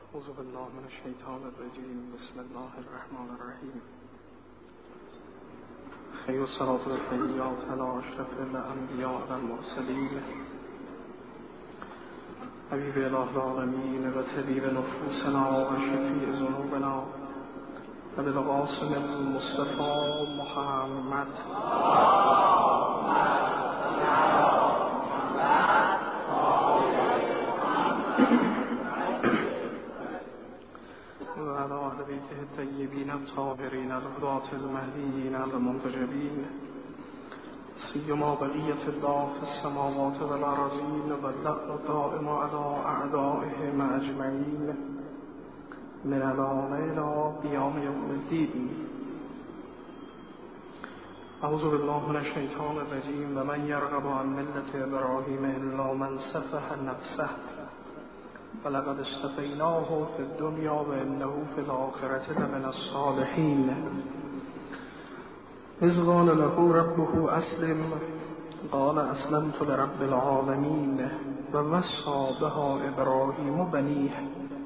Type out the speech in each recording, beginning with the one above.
أعوذ بالله من الشيطان الرجيم. بسم الله الرحمن الرحيم. خير الصلاة والتحيات على أشرف الأنبياء والمرسلين حبيب الله العالمين وطبيب نفوسنا وشفيع ذنوبنا وبالقاسم المصطفى محمد وعلى أهل بيته الطيبين الطاهرين الهداة المهديين المنتجبين سيما بقية الله في السماوات والأرضين واللعنة الدائم على أعدائهم أجمعين من الآن إلى قيام يوم الدين. أعوذ بالله من الشيطان الرجيم. ومن يرغب عن ملة إبراهيم إلا من سفه نفسه ولقد اصطفيناه في الدنيا وإنه في الآخرة لمن الصالحين. إذ قال له ربه أسلم قال أسلمت لرب العالمين ووصى بها إبراهيم بنيه.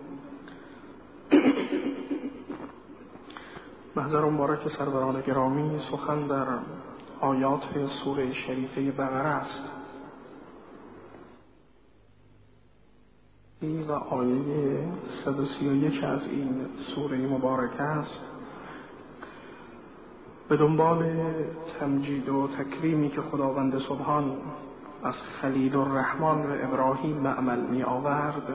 محضر مبارک سروران گرامی، سخن در آیات سوره شریفه بقره است و آیه 131 از این سوره مبارکه است. به دنبال تمجید و تکریمی که خداوند سبحان از خلیل الرحمن و ابراهیم به عمل می آورد،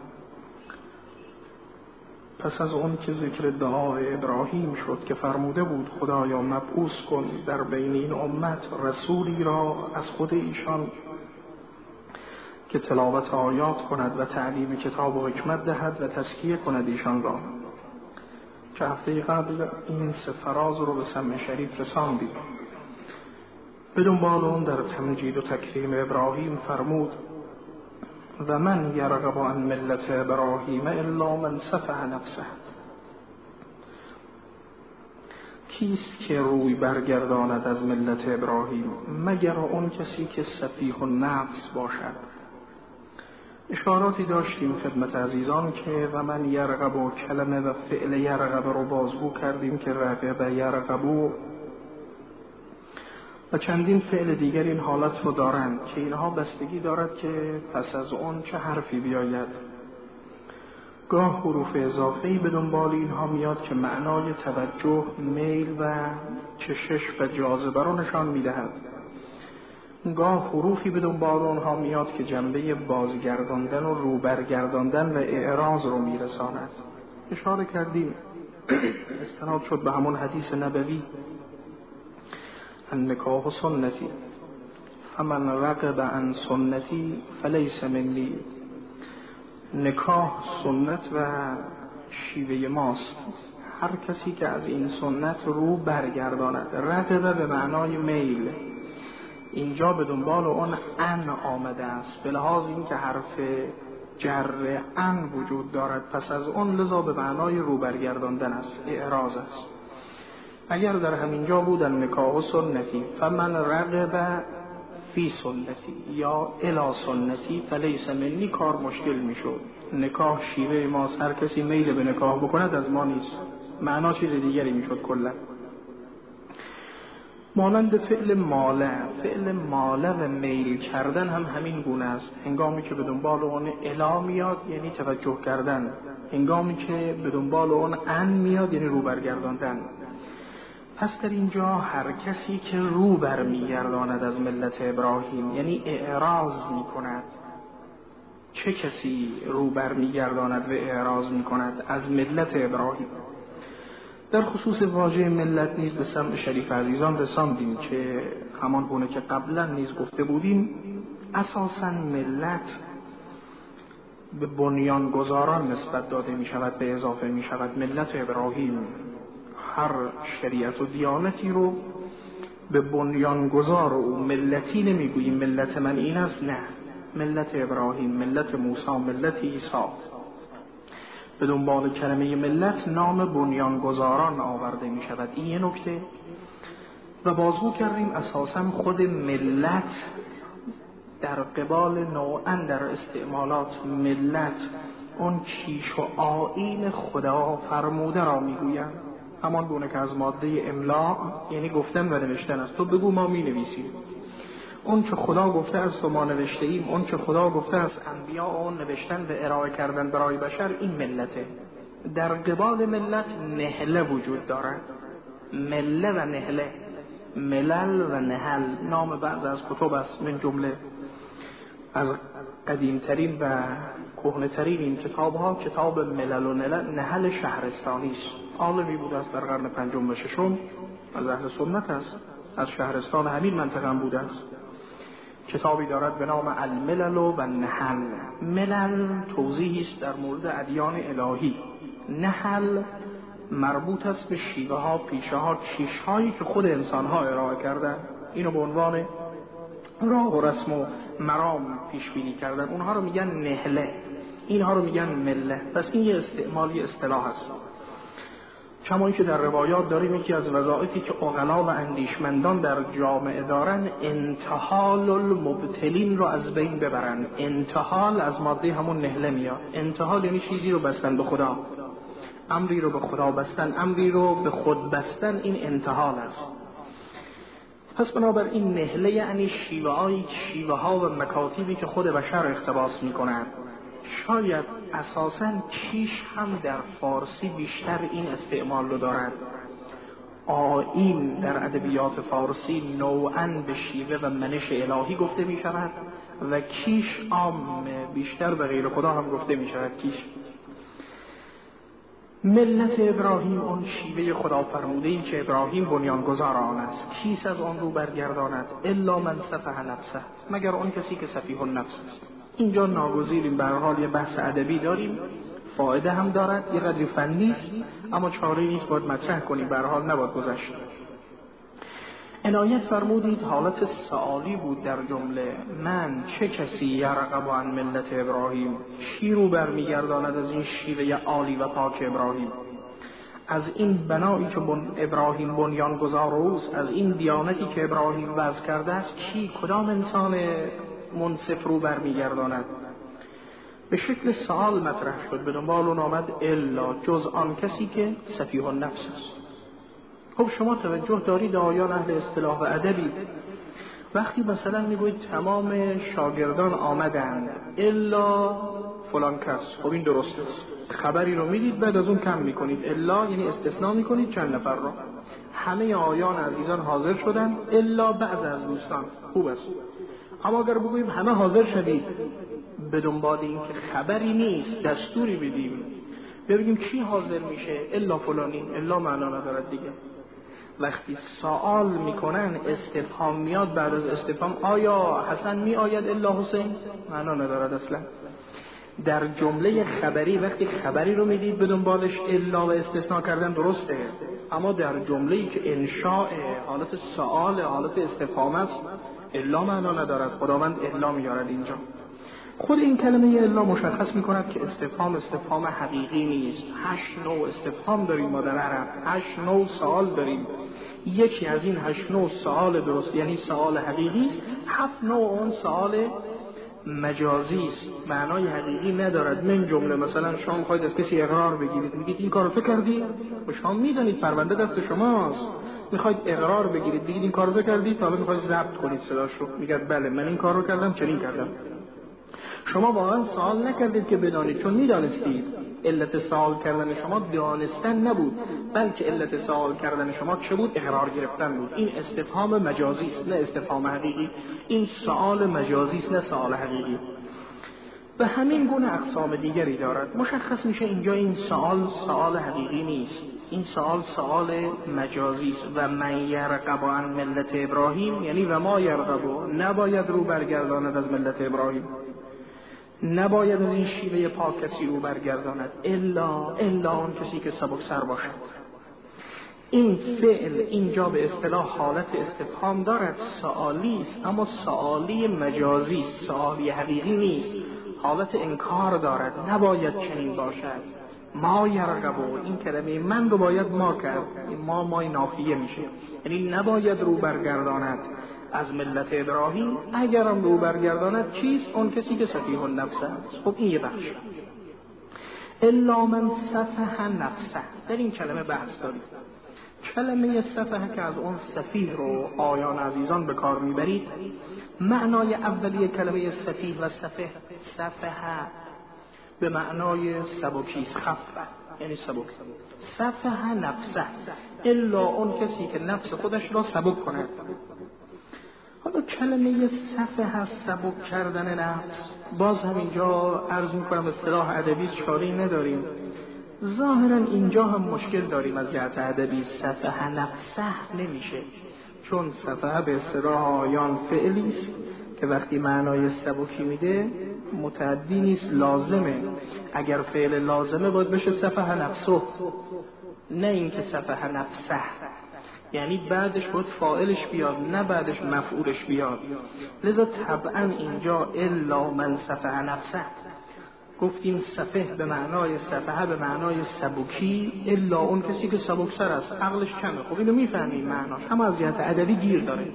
پس از اون که ذکر دعای ابراهیم شد که فرموده بود خدایا مبعوث کن در بین این امت رسولی را از خود ایشان که تلاوت آیات کند و تعلیم کتاب و حکمت دهد و تزکیه کند ایشان را، که هفته قبل این سه فراز رو به سمع شریف رساندیم. به دنبال اون در تمجید و تکریم ابراهیم فرمود و من یرغب عن ملت ابراهیم الا من سفه نفسه. کیست که روی برگرداند از ملت ابراهیم مگر اون کسی که سفیه النفس باشد. اشاراتی داشتیم خدمت عزیزان که و من یرغب و کلمه و فعل یرغب رو بازگو کردیم که رغب یرغبو و چندین فعل دیگر این حالت رو دارند که اینها بستگی دارد که پس از اون چه حرفی بیاید. گاه حروف اضافه‌ای به دنبال اینها میاد که معنای توجه، میل و چشش و جاذبه رو نشان میدهد. گاه حروفی به دنبال اونها میاد که جنبه بازگرداندن و روبرگرداندن و اعراض رو میرساند. اشاره کردیم استناد شد به همون حدیث نبوی النکاح سنتی فمن رغب عن سنتی فلیس منی. نکاح سنت و شیوه ماست. هر کسی که از این سنت رو برگرداند، رغبه به معنای میل، اینجا به دنبال اون ان آمده است به لحاظ این که حرف جر ان وجود دارد، پس از اون لذا به معنای رو برگرداندن است، اعراض است. اگر در همینجا بودن نکاح سنتی فمن رغب فی سنتی یا الی سنتی فلیس منی، کار مشکل میشد. نکاح شیوه ماست، هر کسی میل به نکاح بکند از ما نیست، معنا چیز دیگری میشد کلا. مانند فعل ماله و میل کردن هم همین گونه است. هنگامی که به دنبال اون الا میاد یعنی توجه کردن، هنگامی که به دنبال اون ان میاد یعنی رو برگرداندن. پس در اینجا هر کسی که رو برمیگرداند از ملت ابراهیم یعنی اعراض میکند. چه کسی رو برمیگرداند و اعراض میکند از ملت ابراهیم؟ در خصوص واژه ملت نیز به سمع شریف عزیزان رساندیم که همان گونه که قبلا نیز گفته بودیم، اساساً ملت به بنیانگذاران نسبت داده می شود، به اضافه می شود. ملت ابراهیم، هر شریعت و دیانتی رو به بنیانگذار او ملتی نمی گوییم ملت من این است، نه، ملت ابراهیم، ملت موسی، ملت عیسی. به دنبال کلمه ملت نام بنیانگذاران آورده می شود. این یه نکته. و بازگو کردیم اساساً خود ملت در قبال نوعاً در استعمالات ملت اون کیش و آیین خدا فرموده را میگویند، همان گونه که از ماده املا یعنی گفتن و نوشتن است. تو بگو ما می نویسیم. اون که خدا گفته است و ما نوشته ایم، اون که خدا گفته است انبیا اون نوشتن به ارائه کردن برای بشر، این ملته. در قبال ملت نهله وجود دارد، مله و نهله، ملل و نهل نام بعض از کتب است، من جمله از قدیمترین و کهنه‌ترین این کتاب ها کتاب ملل و نهل شهرستانی است. عالمی بوده است در قرن پنجم و ششم، از اهل سنت است، از شهرستان همین منطقه هم بوده است. کتابی دارد به نام الملل و نحل. ملل توضیحی است در مورد ادیان الهی، نحل مربوط است به شیوه ها، پیشه ها، کیش هایی که خود انسان ها ارائه کردن، اینو به عنوان راه و رسم و مرام پیش بینی کردن، اونها رو میگن نهله، اینها رو میگن مله. پس این یه استعمالی اصطلاح است. کما که در روایات داریم یکی از وظایفی که عقلا و اندیشمندان در جامعه دارن، انتحال المبتلین رو از بین ببرن. انتحال از ماده همون نهله میاد. انتحال یعنی چیزی رو بستن به خدا، امری رو به خدا بستن، امری رو به خود بستن، این انتحال است. پس بنابراین نهله یعنی شیوه ها و مکاتیبی که خود بشر اقتباس میکنند. شاید اساساً کیش هم در فارسی بیشتر این استعمال رو دارد. آیین در ادبیات فارسی نوعاً به شیوه و منش الهی گفته می شود و کیش عام بیشتر به غیر خدا هم گفته می شود کیش. ملت ابراهیم اون شیوه خدا فرموده‌ای که ابراهیم بنیانگذار آن است. کیس از آن رو برگرداند الا من سفه نفسه، مگر اون کسی که سفیه النفس است. اینجا ناگزیریم به هر حال یه بحث ادبی داریم، فایده هم دارد، یه قدری فنی است، اما چاره‌ای نیست، باید مطرح کنیم، به هر حال نباید گذشت. عنایت فرمودید حالت سوالی بود در جمله، من چه کسی یرغب عن ملت ابراهیم، چی رو برمیگرداند از این شیوه عالی و پاک ابراهیم، از این بنایی که ابراهیم بنیان گذار اوست، از این دیانتی که ابراهیم وضع کرده است، کی کدام انسان منصف رو برمیگرداند. به شکل سوال مطرح شد، به دنبال اون آمد الا جز آن کسی که سفیه النفس است. خب شما توجه دارید آیان اهل اصطلاح و ادبی، وقتی مثلا میگوید تمام شاگردان آمدند الا فلان کس، خب این درست است، خبری رو میدید بعد از اون کم میکنید، الا یعنی استثناء میکنید چند نفر رو. همه آیان عزیزان حاضر شدن الا بعض از دوستان، خوب است. اما اگر بگوییم همه حاضر شدید به دنبال این که خبری نیست دستوری بدیم، ببینیم کی حاضر میشه، الا فلانی، الا معنا ندارد دیگه. وقتی سوال میکنن استفهام میاد، بعد از استفهام آیا حسن می آید الا حسین، معنا ندارد اصلا. در جمله خبری وقتی خبری رو میدید به دنبالش الا و استثناء کردن درسته، اما در جمله‌ای که انشاء حالت سوال حالت استفهام است الا معنا ندارد، خداوند الا میارد اینجا. خود این کلمه الا مشخص میکند که استفهام حقیقی نیست. 8 نوع استفهام داریم ما در عرب، 8 نوع سوال داریم. یکی از این 8 نوع سوال درست یعنی سوال حقیقی است، 7 نوع اون سوال مجازی است، معنای حقیقی ندارد. من جمله مثلا شما میخواید از کسی اقرار بگیرید، میگید این کارو تو کردی، و شما میدونید پرونده دست شماست، میخواید اقرار بگیرید، بگید این کارو تو کردی، حالا میخواید ضبط کنید صداشو، میگید بله من این کارو کردم، چنین کردم. شما واقعا سوال نکردید که بدانید، چون میدانستید. علت سوال کردن شما دانستن نبود، بلکه علت سوال کردن شما چه بود؟ اقرار گرفتن بود. این استفهام مجازی است نه استفهام حقیقی، این سوال مجازی است نه سوال حقیقی. و همین گونه اقسام دیگری دارد. مشخص میشه اینجا این سوال حقیقی نیست، این سوال مجازی است. و من یرغب عن ملت ابراهیم یعنی و ما یرغب، نباید رو برگرداند از ملت ابراهیم، نباید از این شیوه پاک کسی رو برگرداند الا اون کسی که سبک سر باشد. این فعل اینجا به اصطلاح حالت استفهام دارد، سوالی است اما سوالی مجازی است، سوالی حقیقی نیست، حالت انکار دارد، نباید چنین باشد. ما یرغبو، این کلمه من رو باید ما کرد، مای نافیه میشه، یعنی نباید رو برگرداند از ملت ابراهیم، اگرم رو برگرداند چیست؟ اون کسی که سفیه النفس است. خب این یه بخش. الا من سفه نفسه. در این کلمه بحث داریم. کلمه سفه که از اون سفیه رو آیان عزیزان به کار میبرید، معنای اولیه کلمه سفیه و سفه، سفه به معنای سبکی، خفه یعنی سبک. سفه نفسه، الا اون کسی که نفس خودش را سبک کند. حالا کلمه سفه سبک کردن نفس، باز همینجا عرض میکنم اصطلاح ادبی چاری نداریم، ظاهرا اینجا هم مشکل داریم از جهت ادبی. سفه نفسه نمیشه، چون سفه به اصطلاح آیان فعلی است که وقتی معنای سبکی میده متعدی نیست، لازمه. اگر فعل لازمه باید بشه سفه نفسه، نه اینکه سفه نفسه، یعنی بعدش باید فاعلش بیاد نه بعدش مفعولش بیاد. لذا طبعا اینجا الا من سفه نفسه گفتیم. سفه به معنای سفه به معنای سبکی، الا اون کسی که سبکسر است، عقلش کمه. خب اینو میفهمیم معناش، اما از جهت ادبی گیر داره.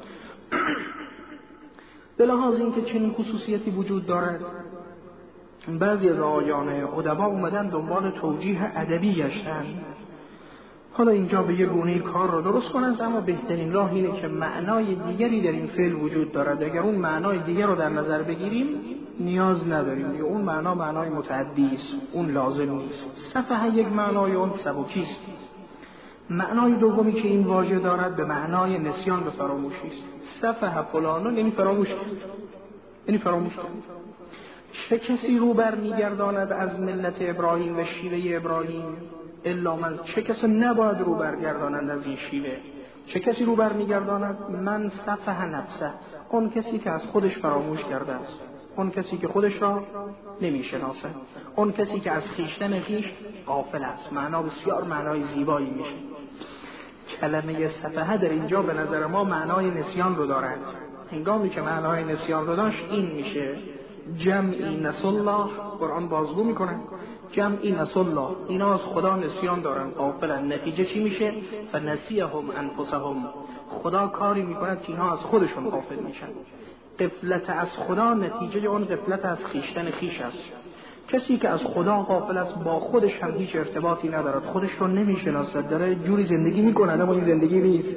به لحاظ اینکه چنین خصوصیتی وجود دارد، بعضی از آیان ادبا اومدن دنبال توجیه ادبی گشتن. حالا اینجا به یه گونه کار رو درست کنند، اما بهترین راه اینه که معنای دیگری در این فعل وجود دارد. اگر اون معنای دیگر رو در نظر بگیریم نیاز نداریم، یا اون معنای متعدی است، اون لازم نیست. سفه یک معنای اون سبکی است. معنای دومی که این واژه دارد به معنای نسیان به فراموشی است. سفه فلانون یعنی فراموش کرد. چه کسی رو بر میگرداند از ملت ابراهیم و شیوه ابراهیم؟ الا من، چه کسی نباید رو برگردانند از این شیوه؟ چه کسی رو بر میگرداند؟ من سفه نفسه، اون کسی که از خودش فراموش کرده است، اون کسی که خودش را نمیشناسه، اون کسی که از خویشتن خویش غافل است. معنا بسیار معنای زیبایی میشه. کلمه سفه در اینجا به نظر ما معنای نسیان رو دارد. هنگامی که معنای نسیان رو داشت این میشه جمعی نسوا الله. قرآن بازگو میکنه جمعی نسوا الله، اینا از خدا نسیان دارن، غافلن. نتیجه چی میشه؟ فنسیهم انفسهم، خدا کاری میکنه که اینا از خودشون غافل میشن. غفلت از خدا نتیجه اون غفلت از خویشتن خویش است. کسی که از خدا غافل است با خودش هم هیچ ارتباطی ندارد، خودش رو نمیشناسد، داره جوری زندگی میکنه اما این زندگی نیست.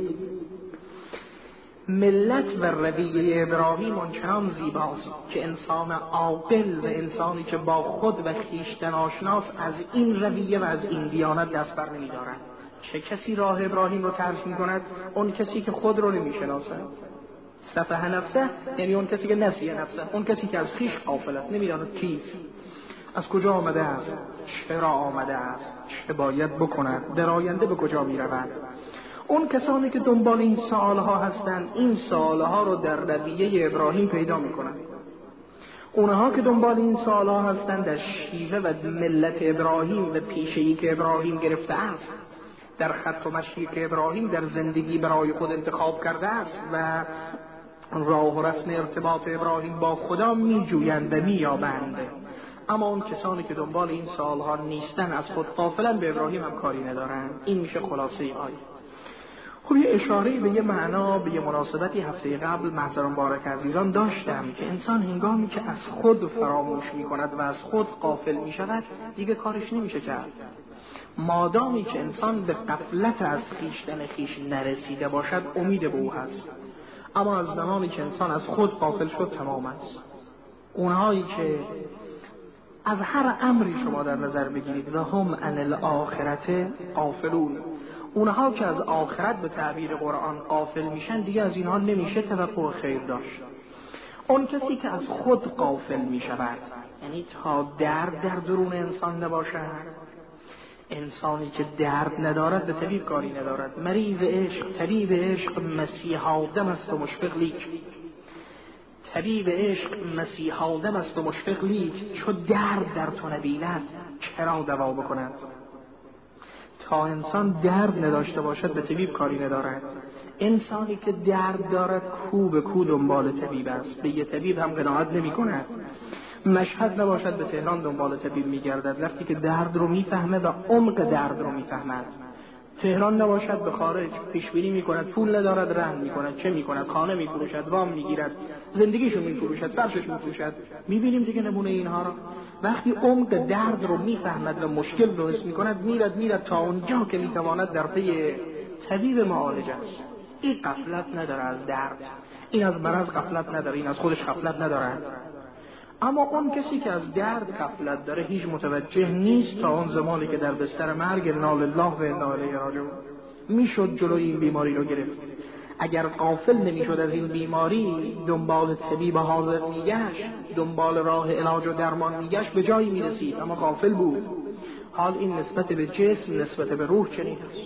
ملت و رویه ابراهیم آنچنان زیباست که انسان عاقل و انسانی که با خود و خویشتن آشناست از این رویه و از این دیانت دست بر نمی‌دارد. چه کسی راه ابراهیم رو ترک می‌کند؟ اون کسی که خود رو نمی‌شناسد. سفه نفسه یعنی اون کسی که نسیه نفسه، اون کسی که از خویش غافل است، نمی‌داند کیست، از کجا آمده است، چرا آمده است، چه باید بکند، در آینده به کجا می‌رود. اون کسانی که دنبال این سوالها هستند، این سوالها رو در رویه ابراهیم پیدا میکنند. اونها که دنبال این سوالها هستند در شیوه و ملت ابراهیم و پیشه‌ای که ابراهیم گرفته است، در خط و مشی که ابراهیم در زندگی برای خود انتخاب کرده است و راه و رسم ارتباط ابراهیم با خدا میجویند و مییابند. اما اون کسانی که دنبال این سوالها نیستن، از خود غافلن، به ابراهیم هم کاری ندارن. این میشه خلاصه آیه. خب یه اشاره به یه معنا، به یه مناسبتی هفته قبل محضر مبارک عزیزان داشتم که انسان هنگامی که از خود فراموش می کند و از خود غافل می شود دیگه کارش نمیشه کرد. مادامی که انسان به غفلت از خویشتن خویش نرسیده باشد امید به او هست، اما از زمانی که انسان از خود غافل شد تمام است. اونهایی که از هر امری شما در نظر بگیرید و هم عن الاخرة غافلون، اونها که از آخرت به تعبیر قرآن غافل میشن دیگه از اینها نمیشه توقع خیر داشت. اون کسی که از خود غافل میشود، یعنی تا درد در درون انسان نباشد. انسانی که درد ندارد به طبیب کاری ندارد. مریض عشق، طبیب عشق مسیح آدم است و مشفق لیک. طبیب عشق مسیح آدم است و مشفق لیک، چو درد در تو نبیند چرا دوا بکند. تا انسان درد نداشته باشد به طبیب کاری ندارد. انسانی که درد دارد کو به کو دنبال طبیب است، به یه طبیب هم قناعت نمی کند. مشهد نباشد به تهران دنبال طبیب می گردد. وقتی که درد رو می فهمه و عمق درد رو می فهمد، تهران نباشد به خارج، پیش بینی میکند، پول ندارد رهن میکند، چه میکند؟ خانه میفروشد، وام میگیرد، زندگیشو میفروشد، فرشش میفروشد. میبینیم دیگه نمونه اینها را. وقتی عمق درد رو میفهمد و مشکل رو حس میکند، میرد تا اونجا که میتواند در پی طبیب معالج است. این غفلت نداره از درد، این از مرض غفلت نداره، این از خودش غفلت نداره. اما اون کسی که از درد غفلت داره هیچ متوجه نیست تا اون زمانی که در بستر مرگ انا لله و انا الیه راجعون. میشد جلوی این بیماری رو گرفت. اگر غافل نمیشد از این بیماری، دنبال طبیب حاضر میگشت، دنبال راه علاج و درمان میگشت، به جایی میرسید. اما غافل بود. حال این نسبت به جسم، نسبت به روح چنین است.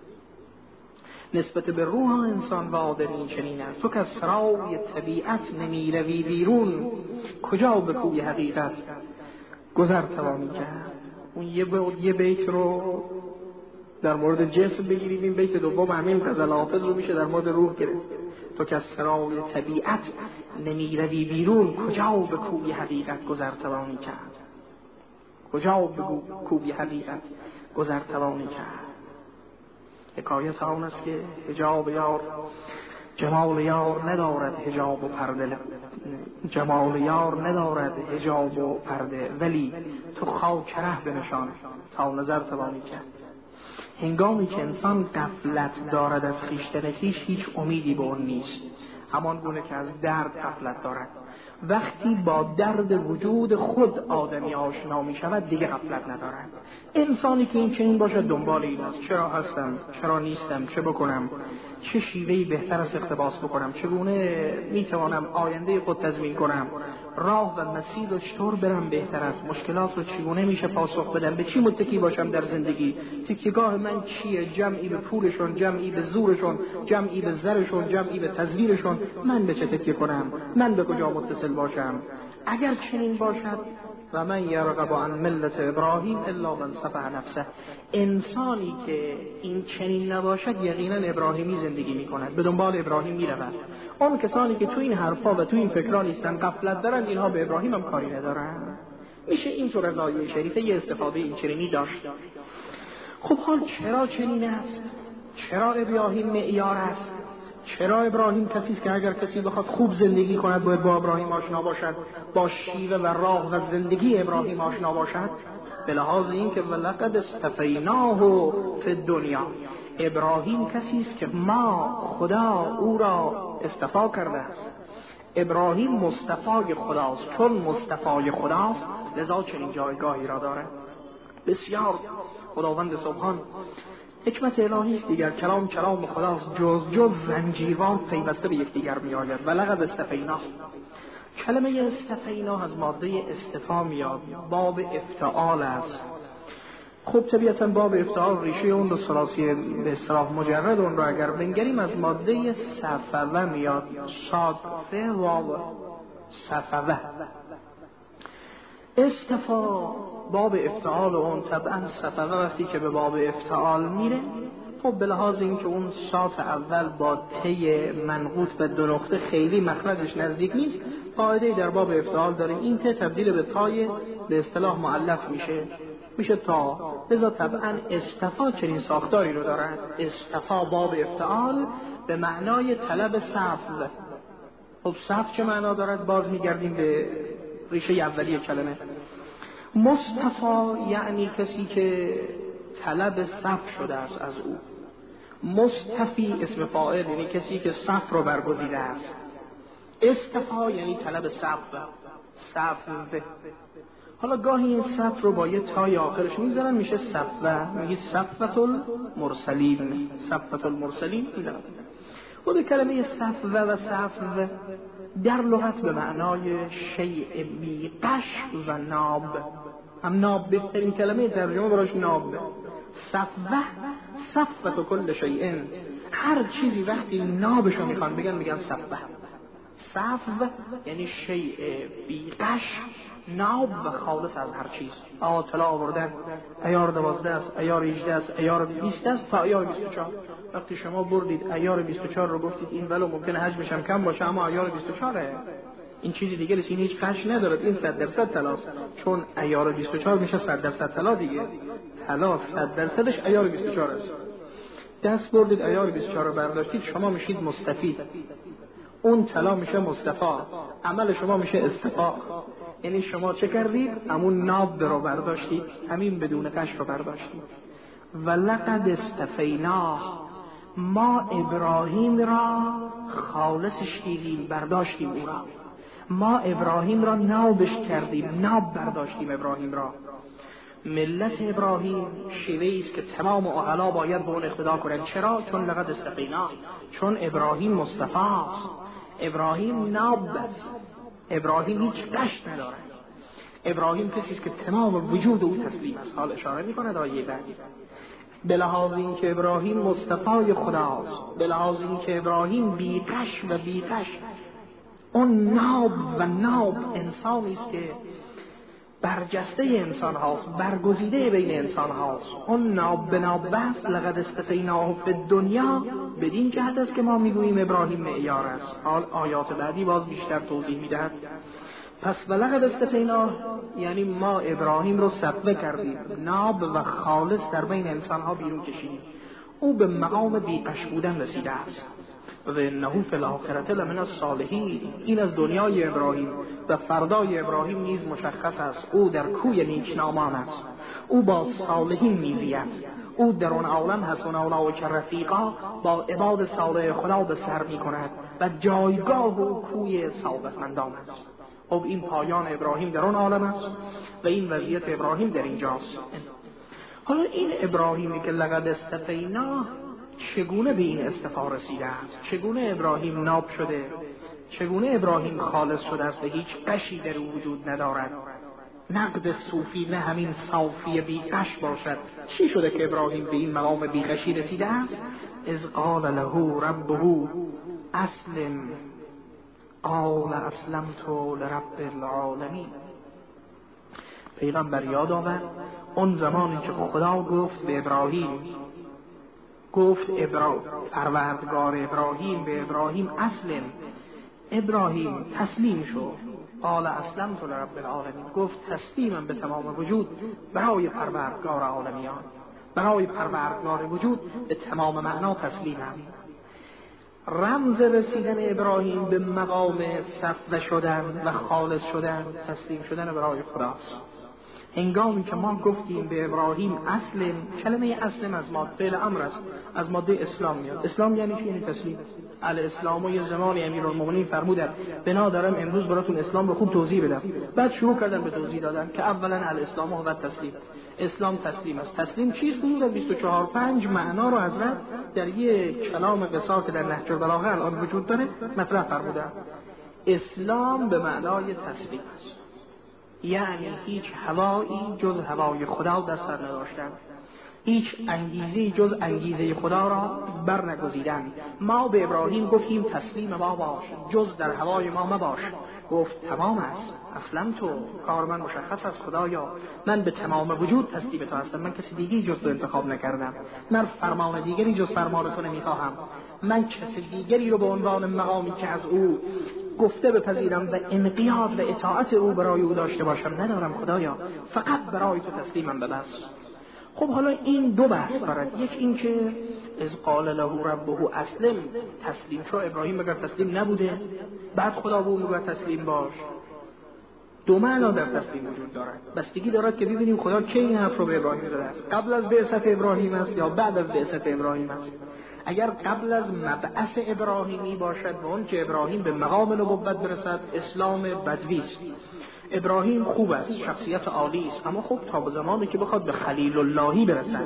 نسبت به روح انسان و آدمی چنین است. تو که از سرای طبیعت نمیروی بیرون، کجا به کوی حقیقت گذر توانی کرد؟ اون یه بیت رو در مورد جسم بگیریم، این بیت دوم همین غزل حافظ رو میشه در مورد روح گرفت. تو که از سرای طبیعت نمیروی بیرون، کجا به کوی حقیقت گذر توانی کرد؟ کجا به کوی حقیقت گذر توانی کرد؟ حکایت آن است که حجاب یار، جمال یار ندارد حجاب و پرده، جمال یار ندارد حجاب و پرده، ولی تو خاک ره بنشان تا نظر توانی کرد. هنگامی که انسان غفلت دارد از خویشتن خویش، هیچ امیدی به اون نیست. همان گونه که از درد غفلت دارد. وقتی با درد وجود خود آدمی آشنا می شود، دیگه غفلت ندارد. انسانی که این چنین باشد دنبال این است: چرا هستم، چرا نیستم، چه بکنم، چه شیوهی بهتر است اقتباس بکنم، چگونه می توانم آینده خود تضمین کنم، راه و مسیر رو چطور برم بهتر است، مشکلات رو چگونه میشه پاسخ بدم، به چی متکی باشم در زندگی، تکیه‌گاه من چیه، جمعی به پولشون، جمعی به زورشون، جمعی به زرشون، جمعی به تزویرشون، من به چه تکیه کنم، من به کجا متصل باشم. اگر چنین باشد: و من یرغب عن ملت ابراهیم الا من سفه نفسه، انسانی که این چنین نباشد یقینا ابراهیمی زندگی میکند، به دنبال ابراهیم میرود. اون کسانی که تو این حرفا و تو این فکرها نیستن، غفلت دارن، اینها به ابراهیم هم کاری ندارن. میشه اینطور از آیه شریفه یه استفاده این چنینی داشت. خب حال چرا چنین است؟ چرا ابراهیم معیار است؟ چرا ابراهیم کسی است که اگر کسی بخواد خوب زندگی کند باید با ابراهیم آشنا باشد، با شیوه و راه و زندگی ابراهیم آشنا باشد؟ به لحاظ این که ولقد اصطفیناه فی الدنیا، ابراهیم کسی است که ما خدا او را اصطفا کرده است. ابراهیم مصطفای خداست. چون مصطفای خداست لذا چنین جایگاهی را دارد. بسیار خداوند سبحان حکمت الهی است دیگر. کلام خداست، جز زنجیروار پیوسته به یکدیگر میآید. ولقد اصطفیناه، کلمه اصطفیناه از ماده اصطفا میاد، باب افتعال است. خب طبیعتا باب افتعال ریشه اون رو ثلاثی به اصطلاح مجرد اون رو اگر بنگریم از ماده صفوه میاد، صادفه واو صفوه. استفا باب افتعال اون طبعا صفوه وقتی که به باب افتعال میره، خب به لحاظ این که اون صاد اول با تی منقوط و دو نقطه خیلی مخرجش نزدیک نیست، قاعده در باب افتعال داره این ته تبدیل به تای به اصطلاح مؤلف میشه تا. لذا طبعا استفا چنین ساختاری رو دارد. استفا باب افتعال به معنای طلب صفو. خب صفو چه معنا دارد؟ باز میگردیم به ریشه اولیه کلمه. مصطفی یعنی کسی که طلب صفو شده است از او. مصطفی اسم فاعل یعنی کسی که صفو رو برگزیده است. استفا یعنی طلب صفو. حالا گاهی این صفو رو با یه تای آخرش میذارن میشه صفوه، میگید صفوة المرسلین، صفوة المرسلین. خود کلمه صفوه و صفو در لغت به معنای شیء بیقش و ناب. هم ناب بهترین کلمه ترجمه براش ناب. صفوة کل شیء، هر چیزی وقتی نابشو میخوان بگن میگن صفوه. صفو یعنی شیء بیقش، ناب و خالص از هر چیز. طلا آوردن عیار 12 است، عیار 18 است، عیار 20 است تا عیار 24. وقتی شما بردید عیار 24 رو گفتید این ولو ممکنه حجمش هم کم باشه اما عیار 24 این چیزی دیگه نیست، این هیچ قش نداره، این 100% طلاست. چون عیار 24 میشه 100% طلا دیگه. طلا 100%ش عیار 24 است. دست بردید عیار 24 رو برداشتید، شما میشید مستفید، اون طلا میشه مصطفی، عمل شما میشه استفا. یعنی شما چه کردید؟ همون ناب رو برداشتید، همین بدون قش رو برداشتید. ولقد استفیناه، ما ابراهیم را خالصش دیدیم، برداشتیم او را. ما ابراهیم را نابش کردیم، ناب برداشتیم ابراهیم را. ملت ابراهیم شیوهی است که تمام عقلا باید به اون اقتدا کنند. چرا؟ چون لقد استفیناه، چون ابراهیم مصطفی است، ابراهیم ناب است، ابراهیم هیچ قش ندارد. ابراهیم کسی است که تمام وجود او تسلیم است. حال اشاره می‌کند آیه بعدی، به لحاظ این که ابراهیم مصطفی خداست، به لحاظ این که ابراهیم بی‌غش و بی‌غش، اون ناب و ناب انسانی است که برجسته انسان هاست، برگزیده بین انسان هاست. اون ناب به ناب بست. لقد استفیناه فی الدنیا، بدین جهت است که ما میگوییم ابراهیم معیار است. حال آیات بعدی باز بیشتر توضیح میدهد. پس ولقد استفیناه یعنی ما ابراهیم رو صفوه کردیم، ناب و خالص در بین انسان ها بیرون کشیدیم. او به مقام بی‌غش بودن رسیده است. و انه فی الاخرة لمن الصالحین، این از دنیای ابراهیم و فردای ابراهیم نیز مشخص است. او در کوی نیکنامان است، او با صالحین میزید، او در اون عالم حسن اولئک رفیقا، با عباد صالح خدا به سر میکند و جایگاه او کوی ثروتمندان است. خب این پایان ابراهیم در اون عالم است و این وضعیت ابراهیم در اینجاست. حالا این ابراهیمی که لقد استفیناه چگونه به این استفا رسیده است؟ چگونه ابراهیم ناب شده؟ چگونه ابراهیم خالص شده است و هیچ قشی در او وجود ندارد؟ نقد صوفی نه همین صافی بی قش باشد. چی شده که ابراهیم به این مقام بی قشی رسیده است؟ اذ قال له ربه اسلم قال اسلمت لرب العالمین. پیغمبر یاد آورد اون زمانی که خدا گفت به ابراهیم، گفت پروردگار ابراهیم به ابراهیم اسلم، ابراهیم تسلیم شو. قال اسلمت لرب العالمین، گفت تسلیمم به تمام وجود برای پروردگار عالمیان، برای پروردگار وجود به تمام معنا تسلیمم. رمز رسیدن ابراهیم به مقام صفوه شدن و خالص شدن، تسلیم شدن برای خداست. هنگامی که ما گفتیم به ابراهیم اسلم، کلمه اسلم از ماده فعل امر است، از ماده اسلام میاد. اسلام یعنی چی؟ یعنی تسلیم. الاسلام. و یه زمانی امیرالمومنین فرمودن بنا دارم امروز براتون اسلام رو خوب توضیح بدم. بعد شروع کردن به توضیح دادن که اولا الاسلام و تسلیم. اسلام تسلیم است. تسلیم چیست؟ حدود 24-5 معنا رو حضرت در یک کلام قصار که در نهج البلاغه الان وجود داره مطرح فرمودن. اسلام به معنای تسلیم است، یعنی هیچ هوایی جز هوای خدا در سر نداشتن، هیچ انگیزه‌ای جز انگیزه خدا را بر نگزیدن. ما به ابراهیم گفتیم تسلیم ما باش، جز در هوای ما مباش. گفت تمام است، اسلم تو، کار من مشخص است خدایا، من به تمام وجود تسلیم تو هستم، من کسی دیگری جز تو انتخاب نکردم، من فرمان دیگری جز فرمان تو نمیخواهم، من کسی دیگری رو به عنوان مقامی که از او گفته بپذیرم و انقیاد و اطاعت او برای او داشته باشم ندارم خدایا، فقط برای تو تسلیمم ببس. خب حالا این دو بحث دارد. یک این که اذ قال له ربه اسلم، تسلیم شو. ابراهیم مگر تسلیم نبوده؟ بعد خدا به اون میگه تسلیم باش. دو معنا در تسلیم وجود دارد. بستگی دارد که ببینیم خدا کی این حرف رو به ابراهیم زده است، قبل از بعثت ابراهیم است یا بعد از بعثت ابراهیم است. اگر قبل از مبعث ابراهیمی باشد و اون که ابراهیم به مقام نبوت برسد، اسلام بدوی است. ابراهیم خوب است، شخصیت عالی است، اما خب تا زمانی که بخواد به خلیل اللهی برسد،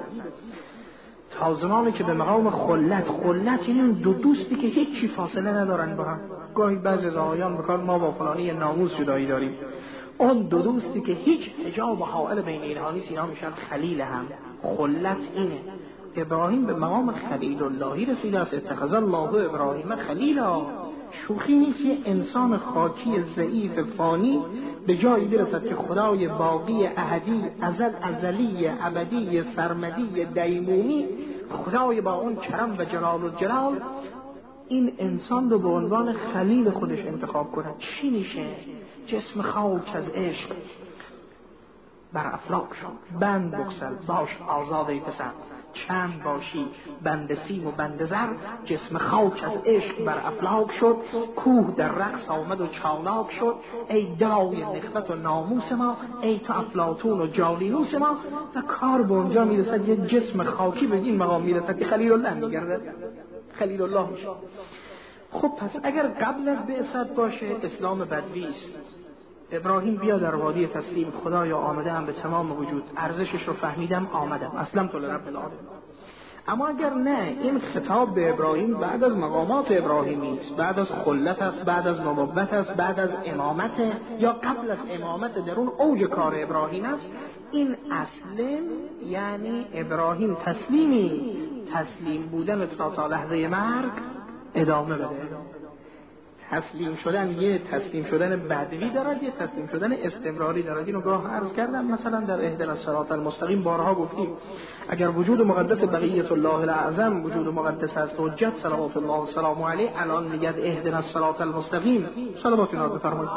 تا زمانی که به مقام خلت یعنی دو دوستی که هیچی فاصله ندارن با هم. گاهی بعضی از آیان بکار ما با فلانی ناموس جدایی داریم، اون دو دوستی که هیچ حجاب و حائل بین اینها نیست، اینا میشن خلیل هم. خلت اینه. ابراهیم به مقام خلیل اللهی رسیده است. اتخذ الله ابراهیم خلیلا. شوخی نیست یه انسان خاکی ضعیف فانی به جایی برسد که خدای باقی احدی، ازلی ابدی سرمدی دیمومی، خدای با اون کرم و جلال و جلال این انسان رو به عنوان خلیل خودش انتخاب کنه. چی میشه؟ جسم خاک از عشق بر افلاک شد، بند بکسل باش آزاده پسر. چند باشی بند سیم و بند زر، جسم خاک از عشق بر افلاک شد، کوه در رقص آمد و چالاک شد، ای دای نخوت و ناموس ما، ای تو افلاطون و جالینوس ما. و کار به اونجا میرسد یه جسم خاکی به این مقام میرسد که خلیل الله میگرده، خلیل الله میشه. خب پس اگر قبل از بعثت باشه اسلام بدوی است. ابراهیم بیا در وادی تسلیم، خدایا آمدم به تمام وجود، ارزشش رو فهمیدم، آمدم، اسلمت لرب العالمین. اما اگر نه، این خطاب به ابراهیم بعد از مقامات ابراهیمی است، بعد از خلت است، بعد از نبوت است، بعد از امامت یا قبل از امامت در اون اوج کار ابراهیم است. این اسلم یعنی ابراهیم تسلیم بودن تا لحظه مرگ ادامه بده. تسلیم شدن یه تسلیم شدن بدوی دارد، یه تسلیم شدن استمراری دارد. اینو گاه عرض کردم، مثلا در اهدنا الصراط المستقیم بارها گفتیم اگر وجود مقدس بقیت الله الاعظم وجود مقدس است، حجت صلوات الله و سلام علیه الان میگه اهدنا الصراط المستقیم، صلوات الله بفرمایید.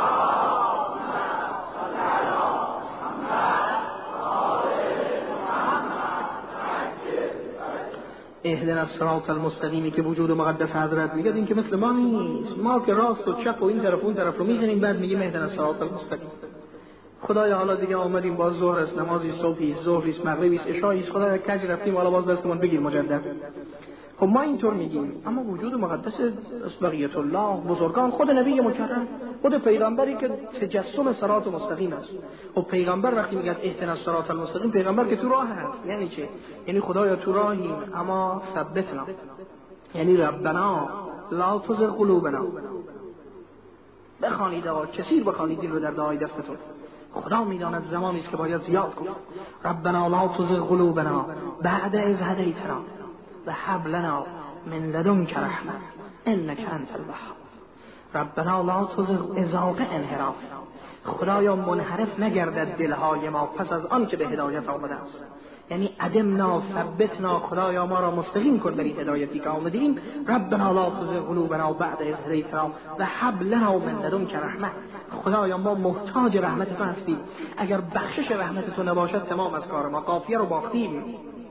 اهدنا الصراط المستقیمی که وجود مقدس حضرت میگه، این که مثل ما نیست، ما که راست و چپ و این طرف و اون طرف رو میزنیم بعد میگیم اهدنا الصراط المستقیم. خدایا حالا دیگه آمدیم باز ظهر است، نمازی صبحی، ظهری است، مغربی است، عشایی است، خدایا کج رفتیم حالا باز دستمون بگیر مجدد. خب ما اینطور میگیم، اما وجود مقدس بقیت الله، بزرگان، خود نبی مکرم، خود پیغمبری که تجسم صراط مستقیم است. خب پیغمبر وقتی میگه اهدنا الصراط المستقیم، پیغمبر که تو راه هست. یعنی چه؟ یعنی خدایا تو راهیم اما ثبتنا، یعنی ربنا لا تزغ قلوبنا. بخوانید آقا، کثیر بخوانید این رو در دعای دستتون. خدا میداند زمانی است که باید زیاد گفت ربنا لا تزغ قلوبنا بعد اذ هدیتنا و هب لنا من لدنک رحمه انک انت الوهاب. ربنا لا تزغ ازاغ انحراف. خدایا منحرف نگردد دلهای ما پس از آن که به هدایت آمده است. یعنی ادمنا ثبتنا، خدایا ما را مستقیم کن بر هدایتی که آمدیم. ربنا لا تزغ قلوبنا بعد اذ هدیتنا و هب لنا من لدنک رحمه. خدایا ما محتاج رحمت تو هستیم، اگر بخشش رحمت تو نباشد تمام از کار ما، قافیه رو باختیم.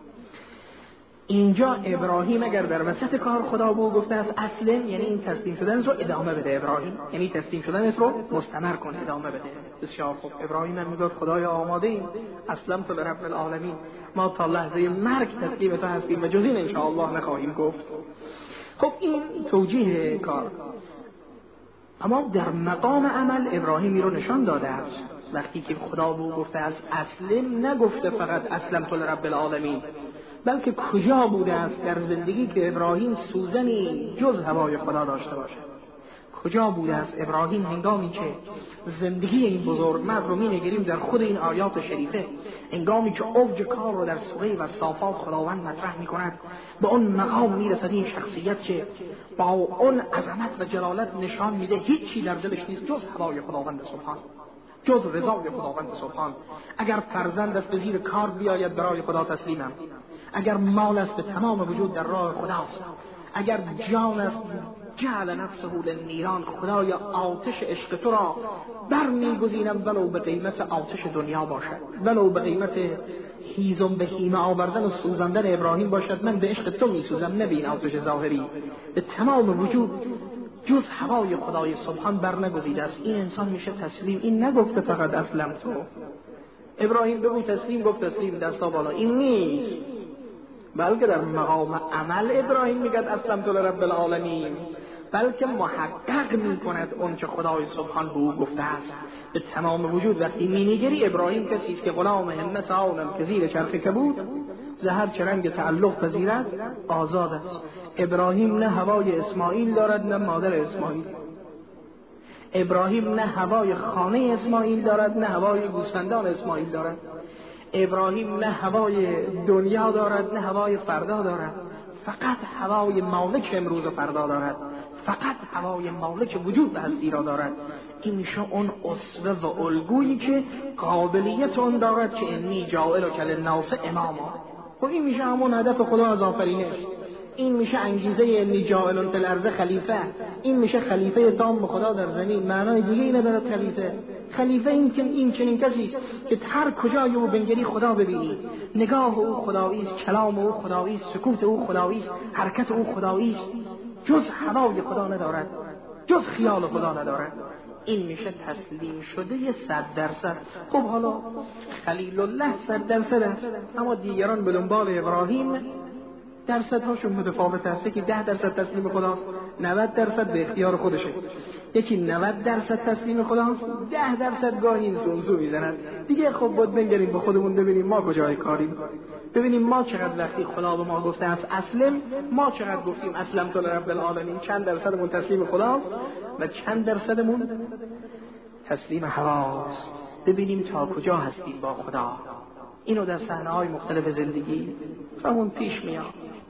اینجا ابراهیم اگر در وسط کار خدا به او گفته است اسلم، یعنی این تسلیم شدن رو ادامه بده. ابراهیم یعنی تسلیم شدن رو مستمر کن، ادامه بده. بسیار خوب. ابراهیم هم میگه خدایا آماده ایم، اسلمت لرب العالمین، ما تا لحظه مرگ تسلیم تو هستیم و جز این ان شاء الله نخواهیم گفت. خب این توجیه کار. اما در مقام عمل ابراهیمی رو نشان داده است. وقتی که خدا به او گفته است اسلم، نگفته فقط اسلمت لرب العالمین، بلکه کجا بوده است در زندگی که ابراهیم سوزنی جز هوای خدا داشته باشه. کجا بوده است ابراهیم هنگامی که زندگی این بزرگمرد رو می‌نگریم در خود این آیات شریفه، هنگامی که اوج کار رو در سوره و صافات خداوند مطرح می‌کند، به اون مقام میرسد این شخصیت که با اون عظمت و جلالت نشان میده هیچی در دلش نیست جز هوای خداوند سبحان، جز رضای خداوند سبحان. اگر فرزند است به زیر کار بیاید برای خدا تسلیمم، اگر مال است به تمام وجود در راه خداست، اگر جان است جعل نفسه للنیران. خدایا آتش عشق تو را برمیگزینم ولو به قیمت آتش دنیا باشد، ولو به قیمت هیزم به هیمه آوردن و سوزاندن ابراهیم باشد، من به عشق تو میسوزم، نبین آتش ظاهری. به تمام وجود جز هوای خدای سبحان برنگزیده است. این انسان میشه تسلیم. این نگفته فقط اسلم تو. ابراهیم بگو تسلیم، گفت تسلیم، دستا بالا. این نیست، بلکه در مقام عمل ابراهیم میگد اسلمت لرب العالمین، بلکه محقق میکند اون چه خدای سبحان به او گفته است به تمام وجود. وقتی مینگری ابراهیم کسی است که غلام همت عالم که زیر چرخ کبود، زهر چه رنگ تعلق پذیرد آزاد است. ابراهیم نه هوای اسماعیل دارد نه مادر اسماعیل. ابراهیم نه هوای خانه اسماعیل دارد نه هوای گوسفندان اسماعیل دارد. ابراهیم نه هوای دنیا دارد نه هوای فردا دارد، فقط هوای مالک امروز و فردا دارد، فقط هوای مالک وجود و هستی را دارد. این میشه اون اسوه و الگویی که قابلیت اون دارد که انی جاعلک للناس اماما. و این میشه همون هدف خدا از آفرینش. این میشه انگیزه انی جاعل فی الارض خلیفه، این میشه خلیفه تام خدا در زمین. معنای دیگه ای نداره خلیفه این چنین کسی است که هر کجای او بنگری خدا ببینی، نگاه او خدایی است، کلام او خدایی است، سکوت او خدایی است، حرکت او خدایی است، جز هوای خدا ندارد، جز خیال خدا ندارد. این میشه تسلیم شده 100%. خب حالا خلیل الله 100% است، اما دیگران به دنبال ابراهیم درصدهاشون متفاوت است. که 10% تسلیم خداست، 90% به اختیار خودشه. یکی 90% تسلیم خداست، 10% گاهی زوزو میزنن. دیگه خب باید بنگریم به خودمون ببینیم ما کجای کاریم، ببینیم ما چقدر وقتی خدا به ما گفته است اسلم، ما چقدر گفتیم اسلمت لرب العالمین، چند درصدمون تسلیم خداست و چند درصدمون تسلیم هواست. ببینیم تا کجا هستیم با خدا. اینو در صحنه‌های مختلف زندگی همون پیش میاد.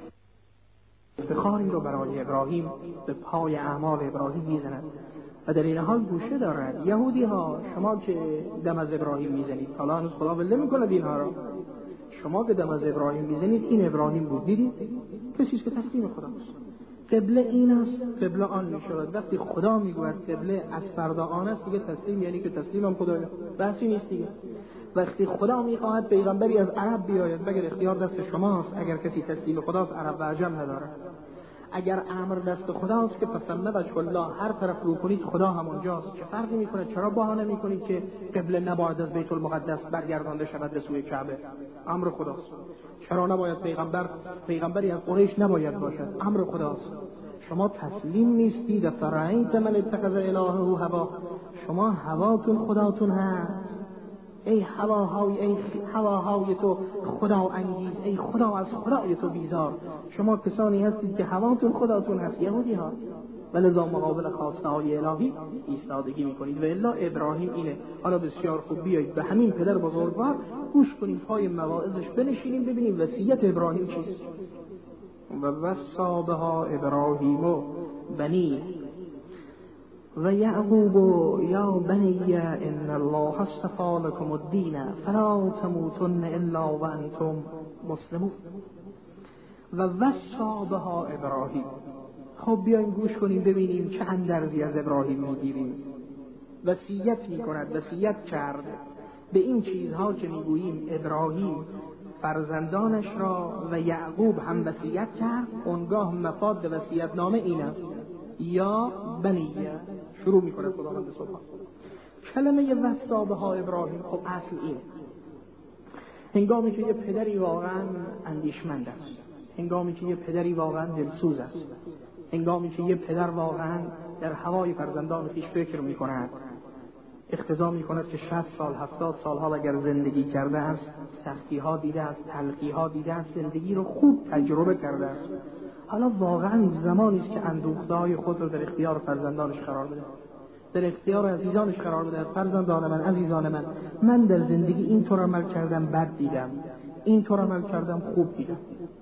افتخاری رو برای ابراهیم به پای اعمال ابراهیم میزنند و در این حال گوشه دارد. یهودی ها شما که دم از ابراهیم میزنید، حالا هنوز خدا ول نمی‌کنه اینها را، شما که دم از ابراهیم میزنید این ابراهیم بود، دیدید کسی است که تسلیم خداست. قبله این است، قبله آن میشود. وقتی خدا میگوید قبله از فردا آن است، دیگه تسلیم یعنی که تسلیمم خدایا، بحثی نیست دیگه. وقتی خدا میخواهد پیغمبری از عرب بیاید، مگر اختیار دست شماست. اگر کسی تسلیم خداست عرب و عجم نداره. اگر امر دست خداست که پسند وجه الله، هر طرف رو کنید خدا همونجاست. چه فرقی میکنه؟ چرا بهانه میکنید که قبله نباید از بیت المقدس برگردانده شود به سوی کعبه؟ امر خداست. چرا نباید پیغمبری از قریش نباید باشد؟ امر خداست. شما تسلیم نیستید. فرعیت من اتخذ الهه هوا، شما هواتون خداتون هست. ای هواهای تو خدا انگیز، ای خدا از خدای تو بیزار. شما کسانی هستید که هواتون خداتون هست، یهودی ها، ولذا مقابل خواسته های الهی ایستادگی میکنید. و الا ابراهیم اینه. حالا بسیار خوب بیایید به همین پدر بزرگوار گوش کنیم، پای مواعظش بنشینیم، ببینیم وصیت ابراهیم چیست. و وصی بها ابراهیم و بنی و یعقوب یا بنی ان الله اصطفى لكم الدین فلا تموتن الا وانتم مسلمون. و وصی بها ابراهیم. خب بیایم گوش کنیم ببینیم چه اندرزی از ابراهیم میگیریم. وصیت میکند، وصیت کرد به این چیزها که میگوییم. ابراهیم فرزندانش را و یعقوب هم وصیت کرد. اونگاه مفاد وصیت نامه این است یا بنیه. شروع میکنه خداوند سبحان. کلمه وصی بها ابراهیم، خب اصل این هنگامی که یه پدری واقعا اندیشمند است، هنگامی که یه پدری واقعا دلسوز است، هنگامی که یه پدر واقعا در هوای فرزندان خویش فکر میکند، اقتضا میکند که 60 سال 70 سالها اگر زندگی کرده است، سختی ها دیده است، تلخی ها دیده است، زندگی رو خوب تجربه کرده است، حالا واقعا زمانی است که اندوخته‌های خود رو در اختیار فرزندانش قرار بده، در اختیار عزیزانش قرار بده. فرزندان من، عزیزان من در زندگی اینطور عمل کردم بد دیدم، اینطور عمل کردم خوب دیدم.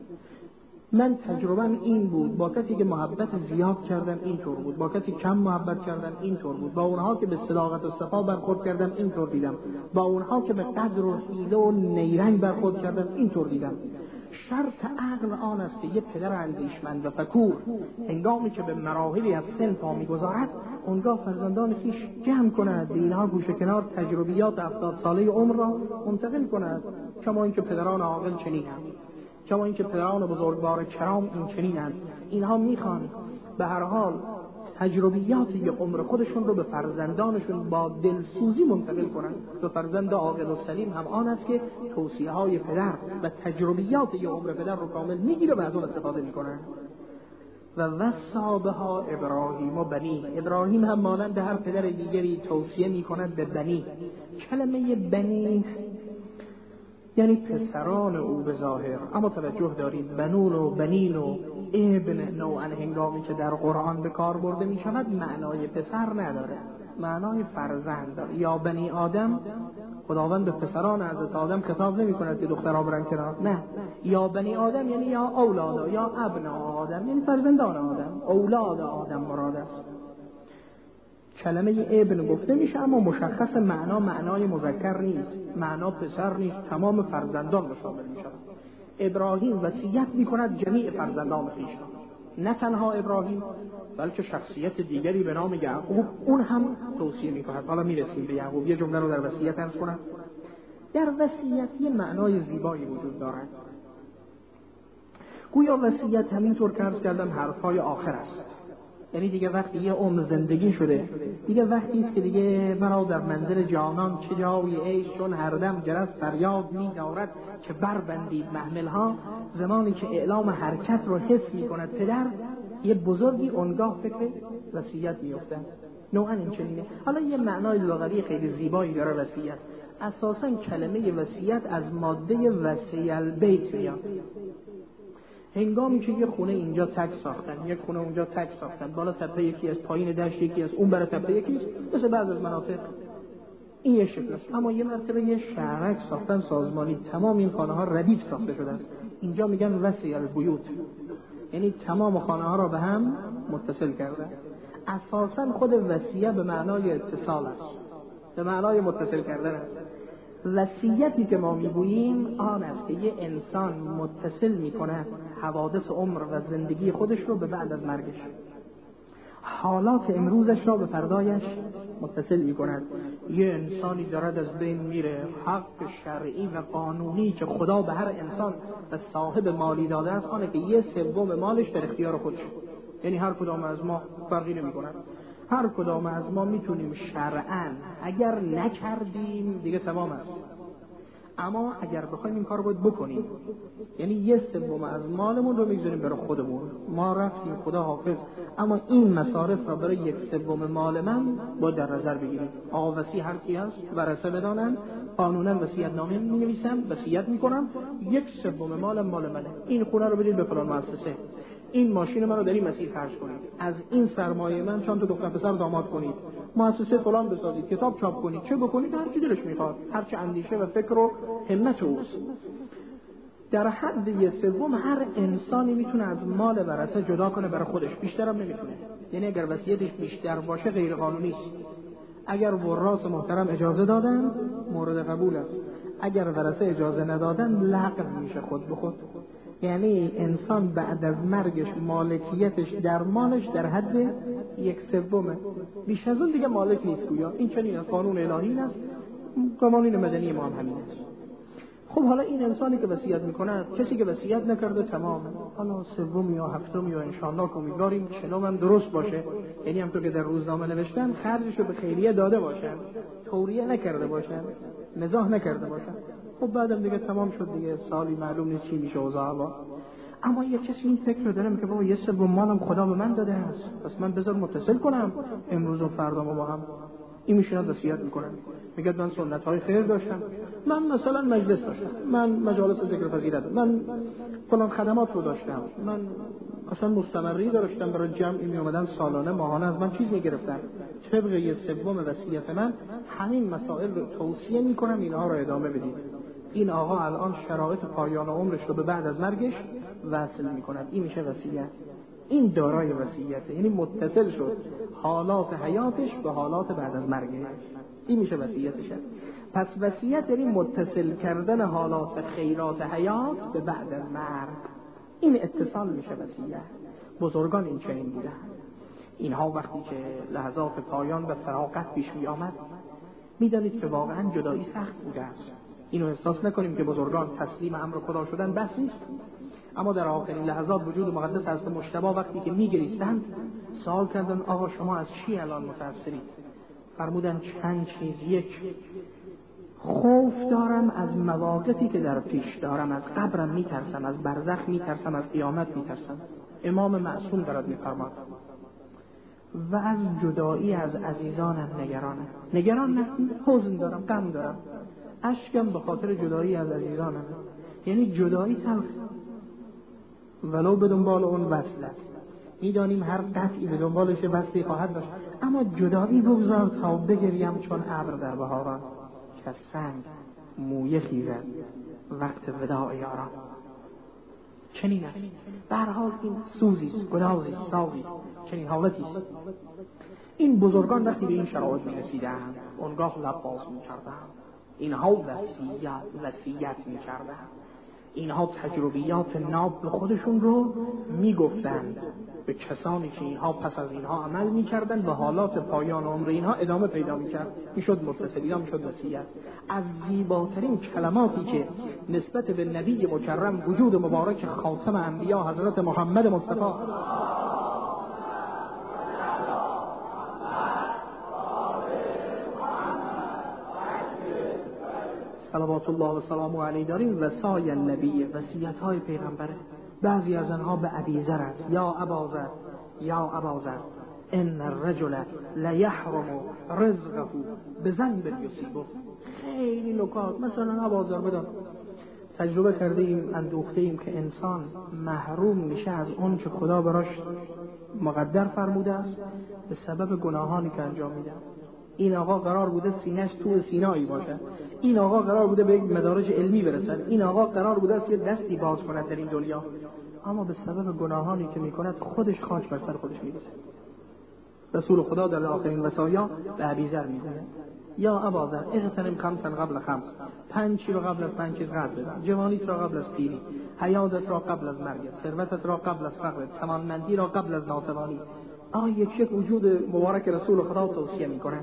من تجربه‌ام این بود، با کسی که محبت زیاد کردم اینطور بود، با کسی کم محبت کردم اینطور بود، با اونها که به صداقت و صفا برخورد کردم اینطور دیدم، با اونها که به قدر و حیله و نیرنگ برخورد کردم اینطور دیدم. شرط عقل آن است که یه پدر اندیشمند و فکور هنگامی که به مراحلی از سن پا می‌گذارد، اونگاه فرزندان خویش جمع کند، به اینها گوشه کنار تجربیات 70 ساله عمر را منتقل کند. کما اینکه پدران عاقل چنینند، کما اینکه پدران بزرگوار کرام این چنینند. اینها میخوان به هر حال تجربیات یه عمر خودشون رو به فرزندانشون با دلسوزی منتقل کنند. به فرزند عاقل و سلیم هم آن است که توصیه های پدر و تجربیات یه عمر پدر رو کامل میگیره و از اون استفاده میکنن. و وصی بها ابراهیم و بنی. ابراهیم هم مانند هر پدر دیگری توصیه میکند به بنی. کلمه بنی یعنی پسران او به ظاهر، اما توجه دارید بنون و بنین و ابن نوعا هنگامی که در قرآن به کار برده می شود معنای پسر نداره، معنای فرزند داره. یا بنی آدم، خداوند به پسران حضرت آدم خطاب نمی کند که دخترها برن کنار، نه. یا بنی آدم یعنی یا اولاد، یا ابنا آدم یعنی فرزندان آدم، اولاد آدم مراد است. کلمه ابن گفته میشه اما مشخص معنای مذکر نیست، معنا پسر نیست، تمام فرزندان رو شامل میشه. ابراهیم وصیت میکند جمیع فرزندان خویش، نه تنها ابراهیم بلکه شخصیت دیگری به نام یعقوب اون هم توصیه میکند. حالا میرسیم به یعقوب. یه جمله رو در وصیت عرض کنم. در وصیت یه معنای زیبایی وجود دارد. گویا وصیت همینطور که عرض کردم حرفای آخر است، یعنی دیگه وقتی یه عمر زندگی شده، دیگه وقتی است که دیگه مرا در منزل جانان چه جای عیش، چون هر دم جرس فریاد می دارد که بربندید محملها. زمانی که اعلام حرکت رو حس می کند پدر، یه بزرگی اونگاه فکر وصیت می افتد. نوعا این چنینه. حالا یه معنای لغوی خیلی زیبایی داره وصیت. اساساً کلمه وصیت از ماده وصی البیت میاد. هنگامی که یه خونه اینجا تک ساختن، یک خونه اونجا تک ساختن، بالا تپه یکی از، پایین دشت یکی از، اون برای تپه یکی است، مثل بعض از مناطق این یه شکل است. اما یه مرتبه یه شهرک ساختن سازمانی، تمام این خانه ها ردیف ساخته شده است. اینجا میگن وصی البیوت، یعنی تمام خانه ها را به هم متصل کرده. اساساً خود وصیه به معنای اتصال است، به معنای متصل کردن است. وصیتی که ما میگوییم آن است که یه انسان متصل میکنه حوادث عمر و زندگی خودش رو به بعد از مرگش، حالات امروزش را به فردایش متصل میکند. یه انسانی دارد از بین میره، حق شرعی و قانونی که خدا به هر انسان و صاحب مالی داده است آنه که 1/3 مالش در اختیار خودش، یعنی هر کدام از ما فرقی نمیکند، هر کدام از ما میتونیم شرعاً اگر نکردیم دیگه تمام است، اما اگر بخوایم این کار رو بکنیم، یعنی 1/3 از مالمون رو میگذاریم برای خودمون، ما رفتیم خدا حافظ، اما این مصارف را برای 1/3 مال من با در نظر بگیریم. آقا وصی هر کی هست ورثه بدانن، قانونا وصیت نامه می‌نویسم، وصیت میکنم 1/3 مالم مال منه، این خونه رو بدید به فلان مؤسسه، این ماشین من رو در این مسیر خرج کنید، از این سرمایه من چند تا دختر پسر داماد کنید، مؤسسه فلان بسازید، کتاب چاپ کنید، چه بکنید، هر چی دلش میخواد، هر چه اندیشه و فکر و همت اوست. در حد 1/3 هر انسانی میتونه از مال ورثه جدا کنه برای خودش، بیشتر هم نمیتونه. یعنی اگر وصیتش بیشتر باشه غیر قانونی است. اگر وراث محترم اجازه دادن مورد قبول است، اگر ورثه اجازه ندادن لغو میشه خود به خود. یعنی انسان بعد از مرگش مالکیتش در مالش در حد 1/3، بیش از اون دیگه مالک نیست. گویا این چنین از قانون الهی است، قوانین مدنی ما هم همین است. خب حالا این انسانی که وصیت میکنه، کسی که وصیت نکرده تمام، حالا 3 یا 7 یا انشاءالله امیدواریم چنم هم درست باشه، یعنی همونطور که در روزنامه نوشتن خرجشو به خیریه داده باشن، توریه نکرده باشن، مزاح نکرده باشن. خب بعدم دیگه تمام شد دیگه، سالی معلوم نیست چی میشه اوضاع. اما یه کسی این فکر رو داره که بابا 1/3 مالم خدا به من داده است، پس من بذار متصل کنم امروز و فردا با هم. این میشینه وصیت میکنه، میگه من سنت‌های خیر داشتم، من مثلا مجلس داشتم، من مجالس ذکر فضیلت، من فلان خدمات رو داشتم، من اصلا مستمری داشتم، برای جمعی می اومدن سالانه ماهانه از من چیز میگرفتن. طبق 1/3 وصیت من همین مسائل رو توصیه میکنم اینها رو ادامه بدید. این آقا الان شرایط پایان عمرش رو به بعد از مرگش وصل میکند. این میشه وصیت. این دارای وصیته، یعنی متصل شد حالات حیاتش به حالات بعد از مرگش. این میشه وصیتش. پس وصیت یعنی متصل کردن حالات خیرات حیات به بعد از مرگ. این اتصال میشه وصیت. بزرگان این چنین بودن. اینها وقتی که لحظات پایان و فراغت پیش می آمد، میدانید که واقعا جدایی سخت بوده است. اینو احساس نکنیم که بزرگان تسلیم امر خدا شدن بس نیست. اما در آخرین لحظات وجود مقدس حضرت مجتبی وقتی که میگریستند سوال کردن آقا شما از چی الان متأثرید؟ فرمودن چند چیز. یک، خوف دارم از مواقفی که در پیش دارم، از قبرم میترسم، از برزخ میترسم، از قیامت میترسم. امام معصوم برات میفرماد. و از جدایی از عزیزانم نگرانم، نه، حزن دارم، غم دارم، اشکم به خاطر جدایی از عزیزانم. یعنی جدایی تلخ، ولو به دنبال اون وصل است. میدانیم هر قطعی به دنبالش وصلی خواهد داشت، اما جدایی بگذار تا بگریم چون ابر در بهاران، که سنگ مویه خیزد وقت وداع یاران. چنین است. به هر حال این سوزیست، گدازیست، سازیست، چنین حالتی است. این بزرگان وقتی به این شرایط می‌رسیدند اونگاه لب باز می‌کردند، اینها وصیت می‌کردند. اینها تجربیات ناب به خودشون رو میگفتند به کسانی که اینها پس از اینها عمل میکردن و حالات پایان عمر اینها ادامه پیدا میکرد. میشد متصل، میشد وصیت. از زیباترین کلماتی که نسبت به نبی مکرم وجود مبارک خاتم انبیا حضرت محمد مصطفی صلوات الله و سلامه علیه داریم. وصای النبی، وصیت‌های پیغمبره. بعضی از آنها به ابیذر است. یا اباذر، یا اباذر ان الرجل لیحرم رزقه بذنب یصیبه. خیلی نکات. مثلا اباذر بدان تجربه کردیم، اندوخته ایم که انسان محروم میشه از اون که خدا براش مقدر فرموده است به سبب گناهانی که انجام میده. این آقا قرار بوده سینه‌اش تو سینایی باشه، این آقا قرار بوده به یک مدارج علمی برسد، این آقا قرار بوده است یه دستی باز کند در این دنیا، اما به سبب گناهانی که میکند خودش خاک بر سر خودش میریزه. رسول خدا در آخرین وصایا به ابیذر میگه یا اباذر اغتنم خمسا قبل خمس، 5 چیز رو قبل از 5 چیز قبل بده، جوانیت را قبل از پیری، حیاتت را قبل از مرگ، ثروتت را قبل از فقر، توانمندی را قبل از ناتوانی. یک وجود مبارک رسول خدا توصیه میکنه.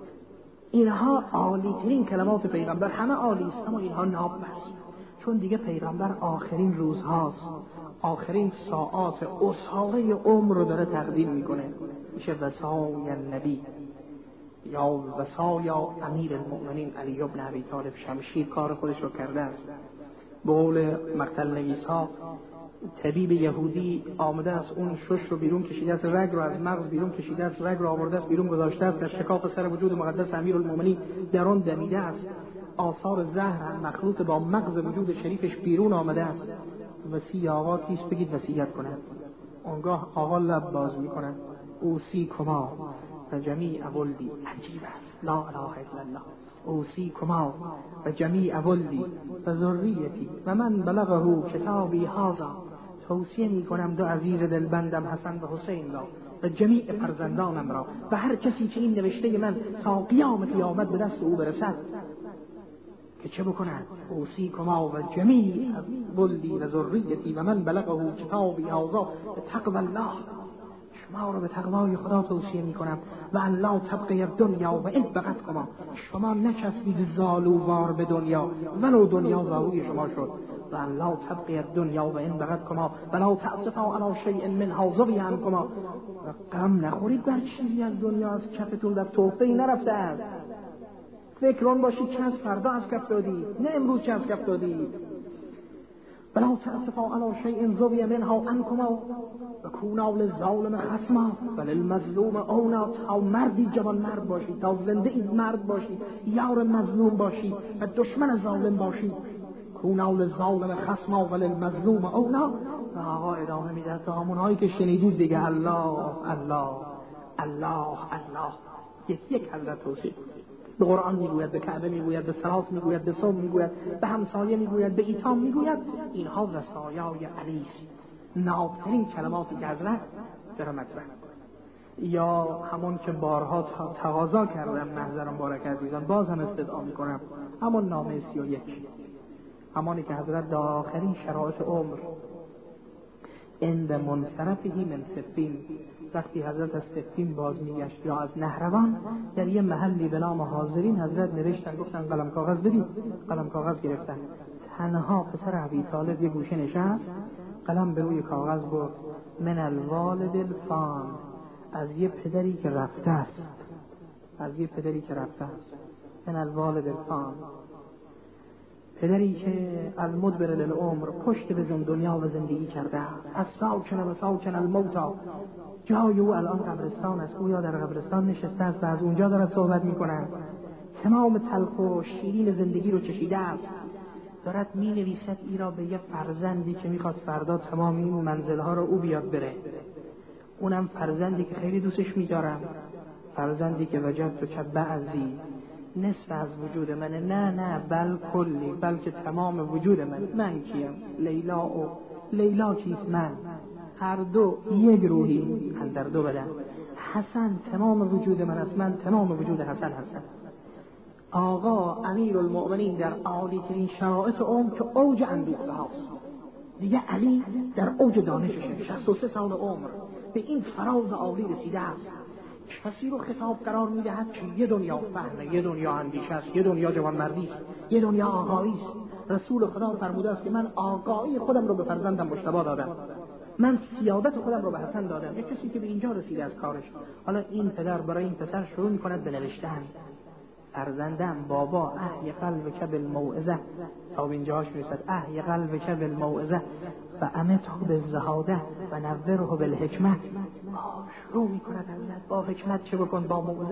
اینها عالی ترین کلمات پیغمبر، همه عالی است، اما اینها ناب است، چون دیگه پیغمبر آخرین روزهاست، آخرین ساعات اصحاقه عمر رو داره تقدیم میکنه. میشه وصای النبی یا وصایا امیر المؤمنین علی بن ابی طالب. شمشیر کار خودش رو کرده است. به قول مقتل نویس ها، طبیب یهودی آمده است، اون شش رو بیرون کشیده است، رگ رو از مغز بیرون کشیده است، رگ رو آورده است بیرون گذاشته است، در شکاف سر وجود مقدس امیرالمومنین درون دمیده است، آثار زهر مخلوط با مغز وجود شریفش بیرون آمده است. وصی آقا کیست؟ بگید وصیت کنه. اونگاه آقا لب باز میکنه، اوصی کما و جمیع ولدی. عجیب است، لا اله الا الله. اوصی کما و جمیع ولدی و ذریتی و من بلغه کتابی هذا. توصیه میکنم دو عزیز دلبندم حسن و حسین را و جمیع فرزندانم را و هر کسی که این نوشته من تا قیام قیامت به دست او برسد که چه بکنند؟ اوصی کما و جمیع ولدی و ذریتی و من بلغه کتابی هذا به تقوی الله. شما رو به تقوای خدا توصیه میکنم و الله تبقی دنیا و این بقت کما. شما نچسبید زالووار به دنیا ولو دنیا زالوی شما شد. و الله تبقی دنیا و این بقت کما ولا تأسفا علی شیء منها ظوی عنکما. و غم نخورید بر چیزی از دنیا از کفتون در توفه‌ای نرفته است. فکرون باشید چه از فردا از کف دادی، نه امروز چه از کف دادی. ولا تأسفا علی شیء ظوی منها عنکما و کونا للظالم خصما و للمظلوم اونا. تا مردی جوان مرد باشید، تا زنده اید مرد باشید، یار مظلوم باشید و دشمن ظالم باشید. کونا للظالم خصما و للمظلوم اونا. و آقا ادامه میده تا همونهایی که شنیدید دیگه الله الله الله الله. یک حضرت توصیه به قرآن میگوید، به کعبه میگوید، به صلات میگوید، به صوم میگوید، به همسایه میگوید، به ایتام میگوید. اینها وصایای علی است. نابترین کلماتی که حضرت در مطرح. یا همون که بارها تقاضا کردم محضر مبارک عزیزان، باز هم استدعا میکنم، همون نامه 31، همانی که حضرت در آخرین شرایط عمر عند منصرفه من سفین، وقتی حضرت از سفین باز میگشت یا از نهروان، در یه محلی به نام حاضرین حضرت نوشتن، گفتن قلم کاغذ بدید، قلم کاغذ گرفتن. تنها پسر ابی طالب یه گوشه نشست، قلم به روی کاغذ برد، من الوالد الفان، از یه پدری که رفته است، از یه پدری که رفته است، من الوالد الفان، پدری که المدبر للعمر، پشت به دنیا و زندگی کرده است. از ساکن و ساکن الموتا، جای او الان قبرستان است، او یا در قبرستان نشسته است و از اونجا دارد صحبت میکنه. تمام تلخ و شیرین زندگی رو چشیده است، دارد می نویسد ای را به یه فرزندی که میخواد فردا تمام این منزلها رو او بیاد بره. اونم فرزندی که خیلی دوستش میدارم، فرزندی که وجدت که بعضی نصف از وجود منه، نه بل کلی، بلکه تمام وجود من کیم؟ لیلا کیست؟ من. هر دو یک روحی اندر دو بدن. حسن تمام وجود من است، من تمام وجود حسن هستم. آقا امیرالمؤمنین در عالی ترین شرایط عمر که اوج اندوخته هاست، دیگه علی در اوج دانششه، 63 سال عمر به این فراز عالی رسیده است. کسی رو خطاب قرار میدهد که یه دنیا فهمه، یه دنیا اندیشه است، یه دنیا جوانمردی است، یه دنیا آگاهی است. رسول خدا فرموده است که من آگاهی خودم رو به فرزندم مجتبی دادم، من سیادت خودم رو به حسن دادم. یک کسی که به اینجا رسیده از کارش، حالا این پدر برای این پسر شروع میکند به نوشتن. فرزندم بابا احی قلبک بالموعظه، تا به اینجاش میرسد احی قلبک بالموعظه و امته بالزهاده و نوره بالحکمه. شروع میکند حضرت با حکمت چه بکن، با موعظه.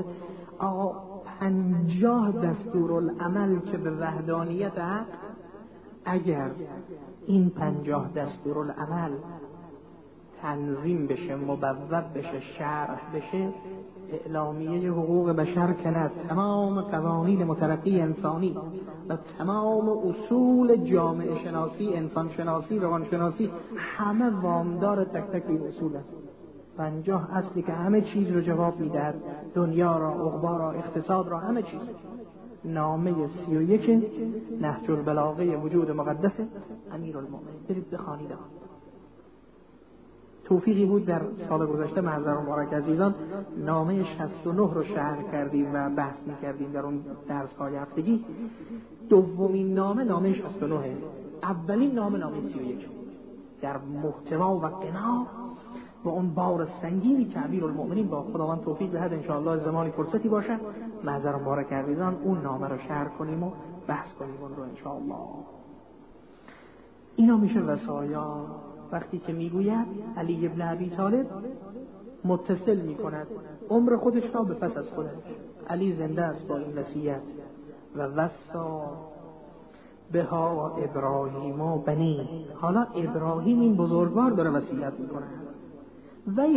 50 دستورالعمل که به وحدانیت حق، اگر این 50 دستورالعمل تنظیم بشه، مبوب بشه، شرح بشه، اعلامیه حقوق بشر کند، تمام قوانین مترقی انسانی و تمام اصول جامعه شناسی، انسان شناسی، روان شناسی، همه وامدار تک تک این اصول است. 50 اصلی که همه چیز رو جواب میدهد، دنیا را، عقبا را، اقتصاد را، همه چیز. نامه 31 نهج البلاغه وجود مقدس امیرالمؤمنین، برید بخوانید. توفیقی بود در سال گذشته محضر مبارک عزیزان نامه 69 رو شرح کردیم و بحث می‌کردیم در اون درس‌های هفتگی. دومین نامه 69، اولین نامه 31 در محتوا و قنا و اون بار سنگینی که امیرالمؤمنین با خداوند توفیق دهد ان شاء الله زمانی فرصتی باشه محضر مبارک عزیزان اون نامه رو شرح کنیم و بحث کنیم اون رو ان شاء الله. اینا میشه وصایا. وقتی که میگوید علی ابن ابی طالب متصل میکند عمر خودش را به پس از خودش. علی زنده است با این وصیت و وصا بها ابراهیم و بنی. حالا ابراهیم این بزرگوار داره وصیت میکنه و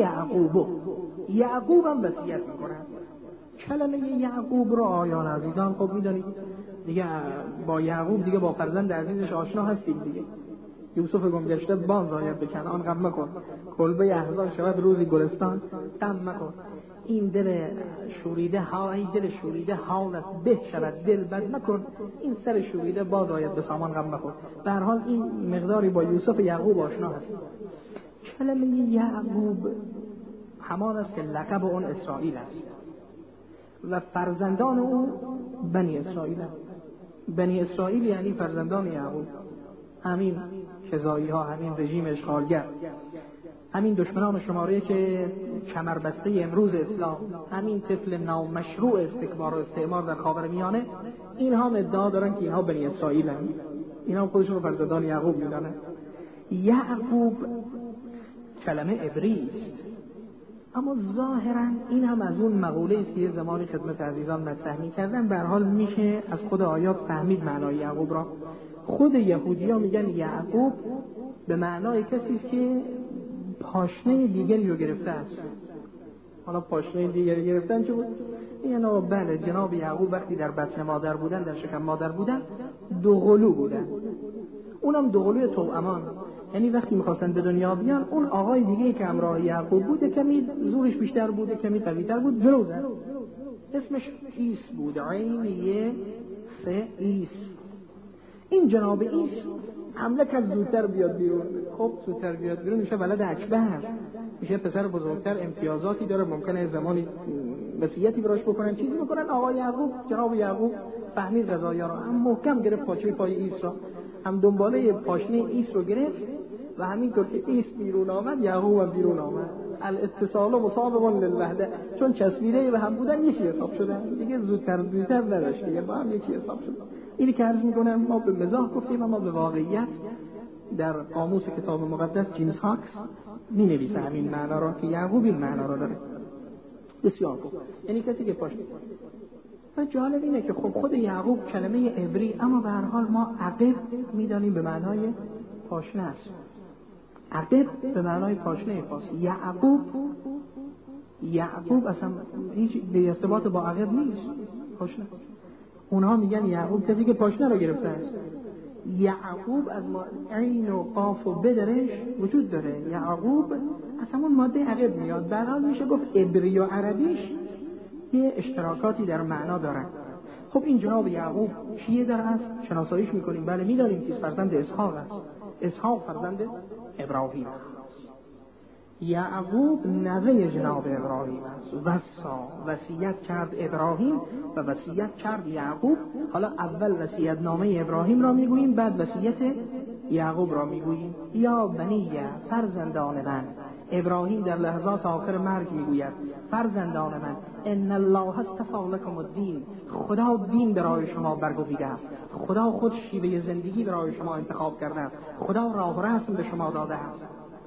یعقوب هم وصیت میکنه. کلمه یعقوب رو آیان عزیزان خب میدونید دیگه، با یعقوب دیگه با فرزند عزیزش آشنا هستیم دیگه. یوسف گمگشته باز آید به کنعان، غم مکن. کلبه احزان شود روزی گلستان، غم مکن. این دل شوریده حالت به شود دل بد مکن. این سر شوریده باز آید به سامان، غم مکن. به هر حال این مقداری با یوسف و یعقوب آشنا هست. کلمه یعقوب همان است که لقب اون اسرائیل است و فرزندان او بنی اسرائیل است. بنی اسرائیل یعنی فرزندان یعقوب، همین شزایی ها، همین رژیم اشغالگر، همین دشمنان شماره که کمربسته امروز اسلام، همین طفل نامشروع استکبار و استعمار در خاورمیانه، اینها ادعا دارن که اینها بنی اسرائیل هستند. اینها خودشون رو فرزندان یعقوب میدونن. یعقوب کلمه عبری است، اما ظاهرا این هم از اون مقوله است که یه زمانی خدمت عزیزان مطرح می‌کردم. به هر حال میشه از خود آیات فهمید معنای یعقوب را. خود یهودی‌ها میگن یعقوب به معنای کسی است که پاشنه دیگری رو گرفته است. حالا پاشنه دیگری گرفتن چه بود؟ یعنی بله جناب یعقوب وقتی در بطن مادر بودن، در شکم مادر بودن، دوقلو بودن. اونم دوقلوی توامان، یعنی وقتی میخواستن به دنیا بیان اون آقای دیگه که همراه یعقوب بوده کمی زورش بیشتر بوده، کمی قوی‌تر بود، جلو زد. اسمش ایس بود، عین یه سه ایس. این جناب ایس حمله کرد زودتر بیاد بیرون. خب زودتر بیاد بیرون میشه ولد اکبر، میشه پسر بزرگتر، امتیازاتی داره، ممکنه زمانی وصیتی براش بکنن، چیزی بکنن. آقای یعقوب، جناب یعقوب فهمید قضایا رو، هم محکم گرفت پاچه پای ایس را، هم دنباله پاشنه ایس رو گرفت و همینطور که ایس بیرون آمد یعقوب هم بیرون آمد. الاتصال مصابق للوحده، چون چسبیده به هم بودن یکی حساب شدن دیگه، زودتر نداشت دیگه، با هم یکی حساب شد. اینی که عرض میکنم ما به مزاح گفتیم اما به واقعیت در قاموس کتاب مقدس جیمز هاکس می نویسه همین معنا را که یعقوب این معنا را داره. بسیار خوب، یعنی کسی که پاشنه. و جالب اینه که خب خود یعقوب کلمه عبری، اما به هر حال ما عقب میدانیم به معنای پاشنه است. عقب به معنای پاشنه پاس. یعقوب اصلا هیچ به ارتباط با عقب نیست، پاشنه. اونها میگن یعقوب کسی که پاشنه رو گرفته است. یعقوب از عین و قاف و بدرش وجود داره. یعقوب از همون ماده عقب میاد. به هر حال میشه گفت عبری و عربیش یه اشتراکاتی در معنا دارن. خب این جناب یعقوب کیه در اصل؟ شناساییش میکنیم، بله میدانیم که فرزند اسحاق است. اسحاق فرزند ابراهیم است. یعقوب نوه جناب ابراهیم است. وصیت کرد ابراهیم و وصیت کرد یعقوب. حالا اول وصیت نامه ابراهیم را میگوییم، بعد وصیت یعقوب را میگوییم. یا بنی، فرزندان من. ابراهیم در لحظات آخر مرگ میگوید فرزندان من، ان الله اصطفى لكم الدین، خدا دین برای شما برگزیده است، خدا خود شیوه زندگی برای شما انتخاب کرده است، خدا راه و رسم به شما داده است.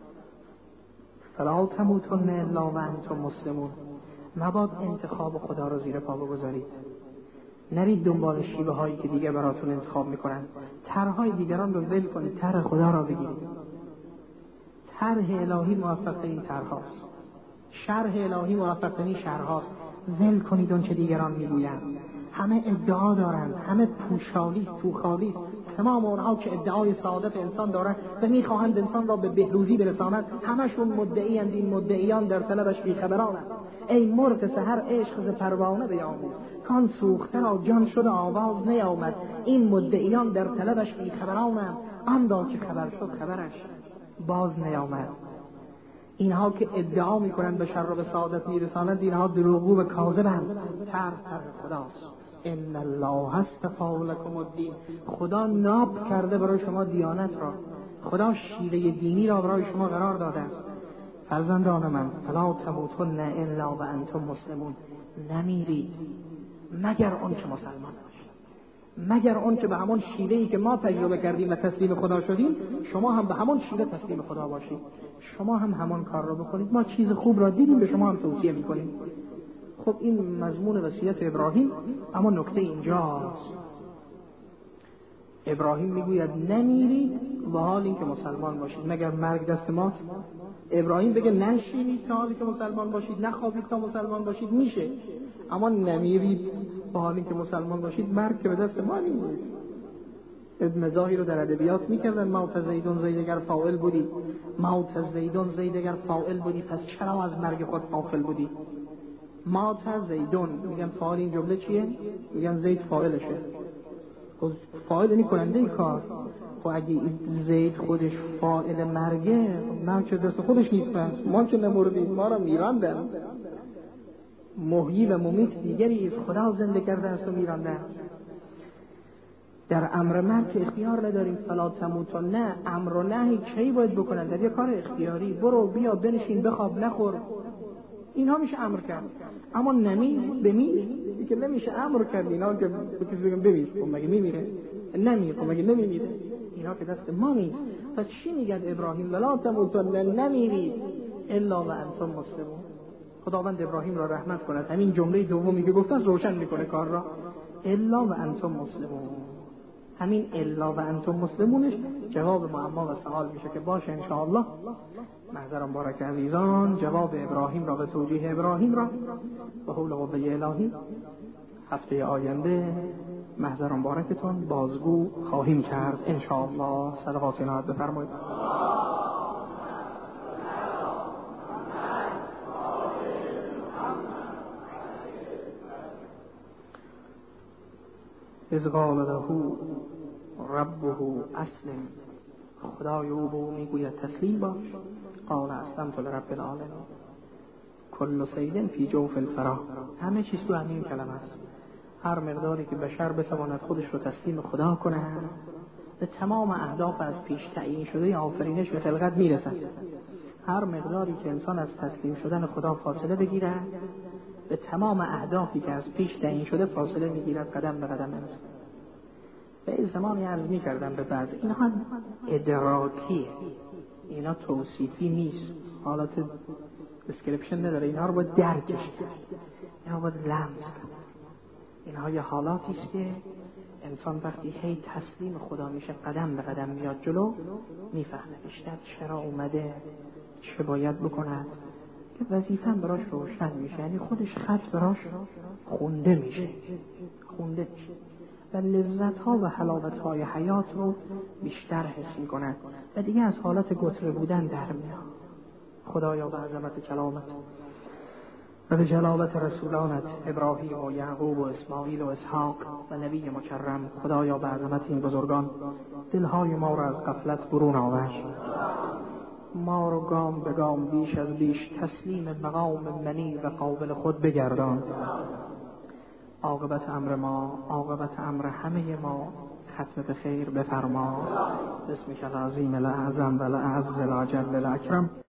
فلا تموتن الا وانتم مسلمون، مباد انتخاب خدا را زیر پا بگذارید، نرید دنبال شیوه هایی که دیگر براتون انتخاب میکنن. طرحهای دیگران رو ول کنید، طرح خدا را بگیرید. طرح الهی موفق ترین طرح‌هاست، شرح الهی موفق ترین شرح‌هاست. ول کنید اون چه دیگران میگویند. همه ادعا دارند، همه توخالیست. تمام اونها که ادعای سعادت انسان دارند و میخواهند انسان را به بهروزی برسانند، همشون مدعی‌اند. این مدعیان در طلبش بیخبرانند. ای مرغ سحر عشق ز پروانه بیاموز، کان سوخته را جان شد آواز نیامد. این مدعیان در طلبش بیخبرانند، آن را که خبر شد خبرش باز نیامد. اینها که ادعا میکنند به شر و به سعادت میرسانند، اینها دروغگو و کاذبند. طرح خداست. ان الله اصطفى لكم الدین، خدا ناب کرده برای شما دیانت را، خدا شیوه دینی را برای شما قرار داده است. فرزندان من، فلا تموتن الا وانتم مسلمون، نمیرید مگر اون که مسلمان باشید، مگر اون که به همون شیوهی که ما تجربه کردیم و تسلیم خدا شدیم، شما هم به همون شیوه تسلیم خدا باشید، شما هم همون کار را بکنید. ما چیز خوب را دیدیم، به شما هم توصیه میکنیم. خب این مضمون وصیت ابراهیم. اما نکته اینجاست، ابراهیم میگوید نمیرید و حال این که مسلمان باشید، مگر مرگ دست ماست؟ ابراهیم بگه نشینید تا حالی که مسلمان باشید، نخوابید تا مسلمان باشید، میشه. اما نمیرید با حال این که مسلمان باشید، مرگ که به دست ما نیست. ابن مزاحی رو در ادبیات میکردن، موت زیدون زید اگر فاعل بودی، موت زیدون زید اگر فاعل بودی، پس چرا از مرگ خود غافل بودی؟ موت زیدون، میگن فاعل این جمله چیه؟ میگن زید فاعلشه. فاعل یعنی کننده کار. خب اگه زید خودش فاعل مرگه، مرگ چه دست خودش نیست؟ پس ما که نمردیم، ما را میراندن. محیی و ممیت دیگری است، خدا زنده کرده است و میرانده است. در امر مرگ اختیار نداریم. فلا تموتن، نه امر و نهی کی باید بکنن؟ در یه کار اختیاری، برو بیا بنشین بخواب نخور، اینها میشه امر کرد. اما بمیر که نمیشه امر کرد. اینا که کسی بگم بمیر، خب مگه میمیره؟ نمیر، خب مگه نمیمیره؟ اینا که دست ما نیست. پس چی میگه ابراهیم؟ ولا تموتن، نمیرید الا وانتم مسلمون. خداوند ابراهیم را رحمت کند، همین جمله دومی که گفته روشن میکنه کار را. الا وانتم مسلمون، همین الا وانتم مسلمونش جواب معما و سوال میشه که باشه ان شاء الله. محضرم بارک عزیزان، جواب ابراهیم را به توجیه ابراهیم را به حول و قوه الهی هفته آینده محضرم بارکتون بازگو خواهیم کرد ان شاء الله. صدقات عنایت بفرمایید. اذ قال له ربه اسلم، خدای او به او میگوید تسلیم باش. قال اسلمت لرب العالمین. کل صید فی جوف الفرا، همه چیز تو همین کلمه است. هر مقداری که بشر بتواند خودش رو تسلیم خدا کنه، به تمام اهداف از پیش تعیین شده آفرینش به خلقت میرسد. هر مقداری که انسان از تسلیم شدن خدا فاصله بگیره، به تمام اهدافی که از پیش تعیین شده فاصله میگیرد، قدم به قدم انسان. به زمانی عرض می‌کردم به بعض اینها ادراکیه، اینا توصیفی نیست، حالت description نداره، اینها رو باید درکش کرد، اینها باید لمس کرد. اینها یه حالاتی است که انسان وقتی هی تسلیم خدا میشه، قدم به قدم میاد جلو، میفهمه بیشتر چرا اومده، چه باید بکند، که وظیفه براش روشن میشه، یعنی خودش خط براش خونده میشه و لذت‌ها و حلاوت‌های حیات رو بیشتر حس می‌کند و دیگه از حالت گتره بودن در میاد. خدایا به عظمت کلامت و به جلالت رسولانت ابراهیم و یعقوب و اسماعیل و اسحاق و نبی مکرم، خدایا به عظمت این بزرگان دلهای ما را از غفلت برون آور، ما رو گام به گام بیش از بیش تسلیم مقام منی و قابل خود بگردان. عاقبت امر ما، عاقبت امر همه ما ختم به خیر بفرما. بسمک العظیم الاعظم و الاعز الاجل الاکرم.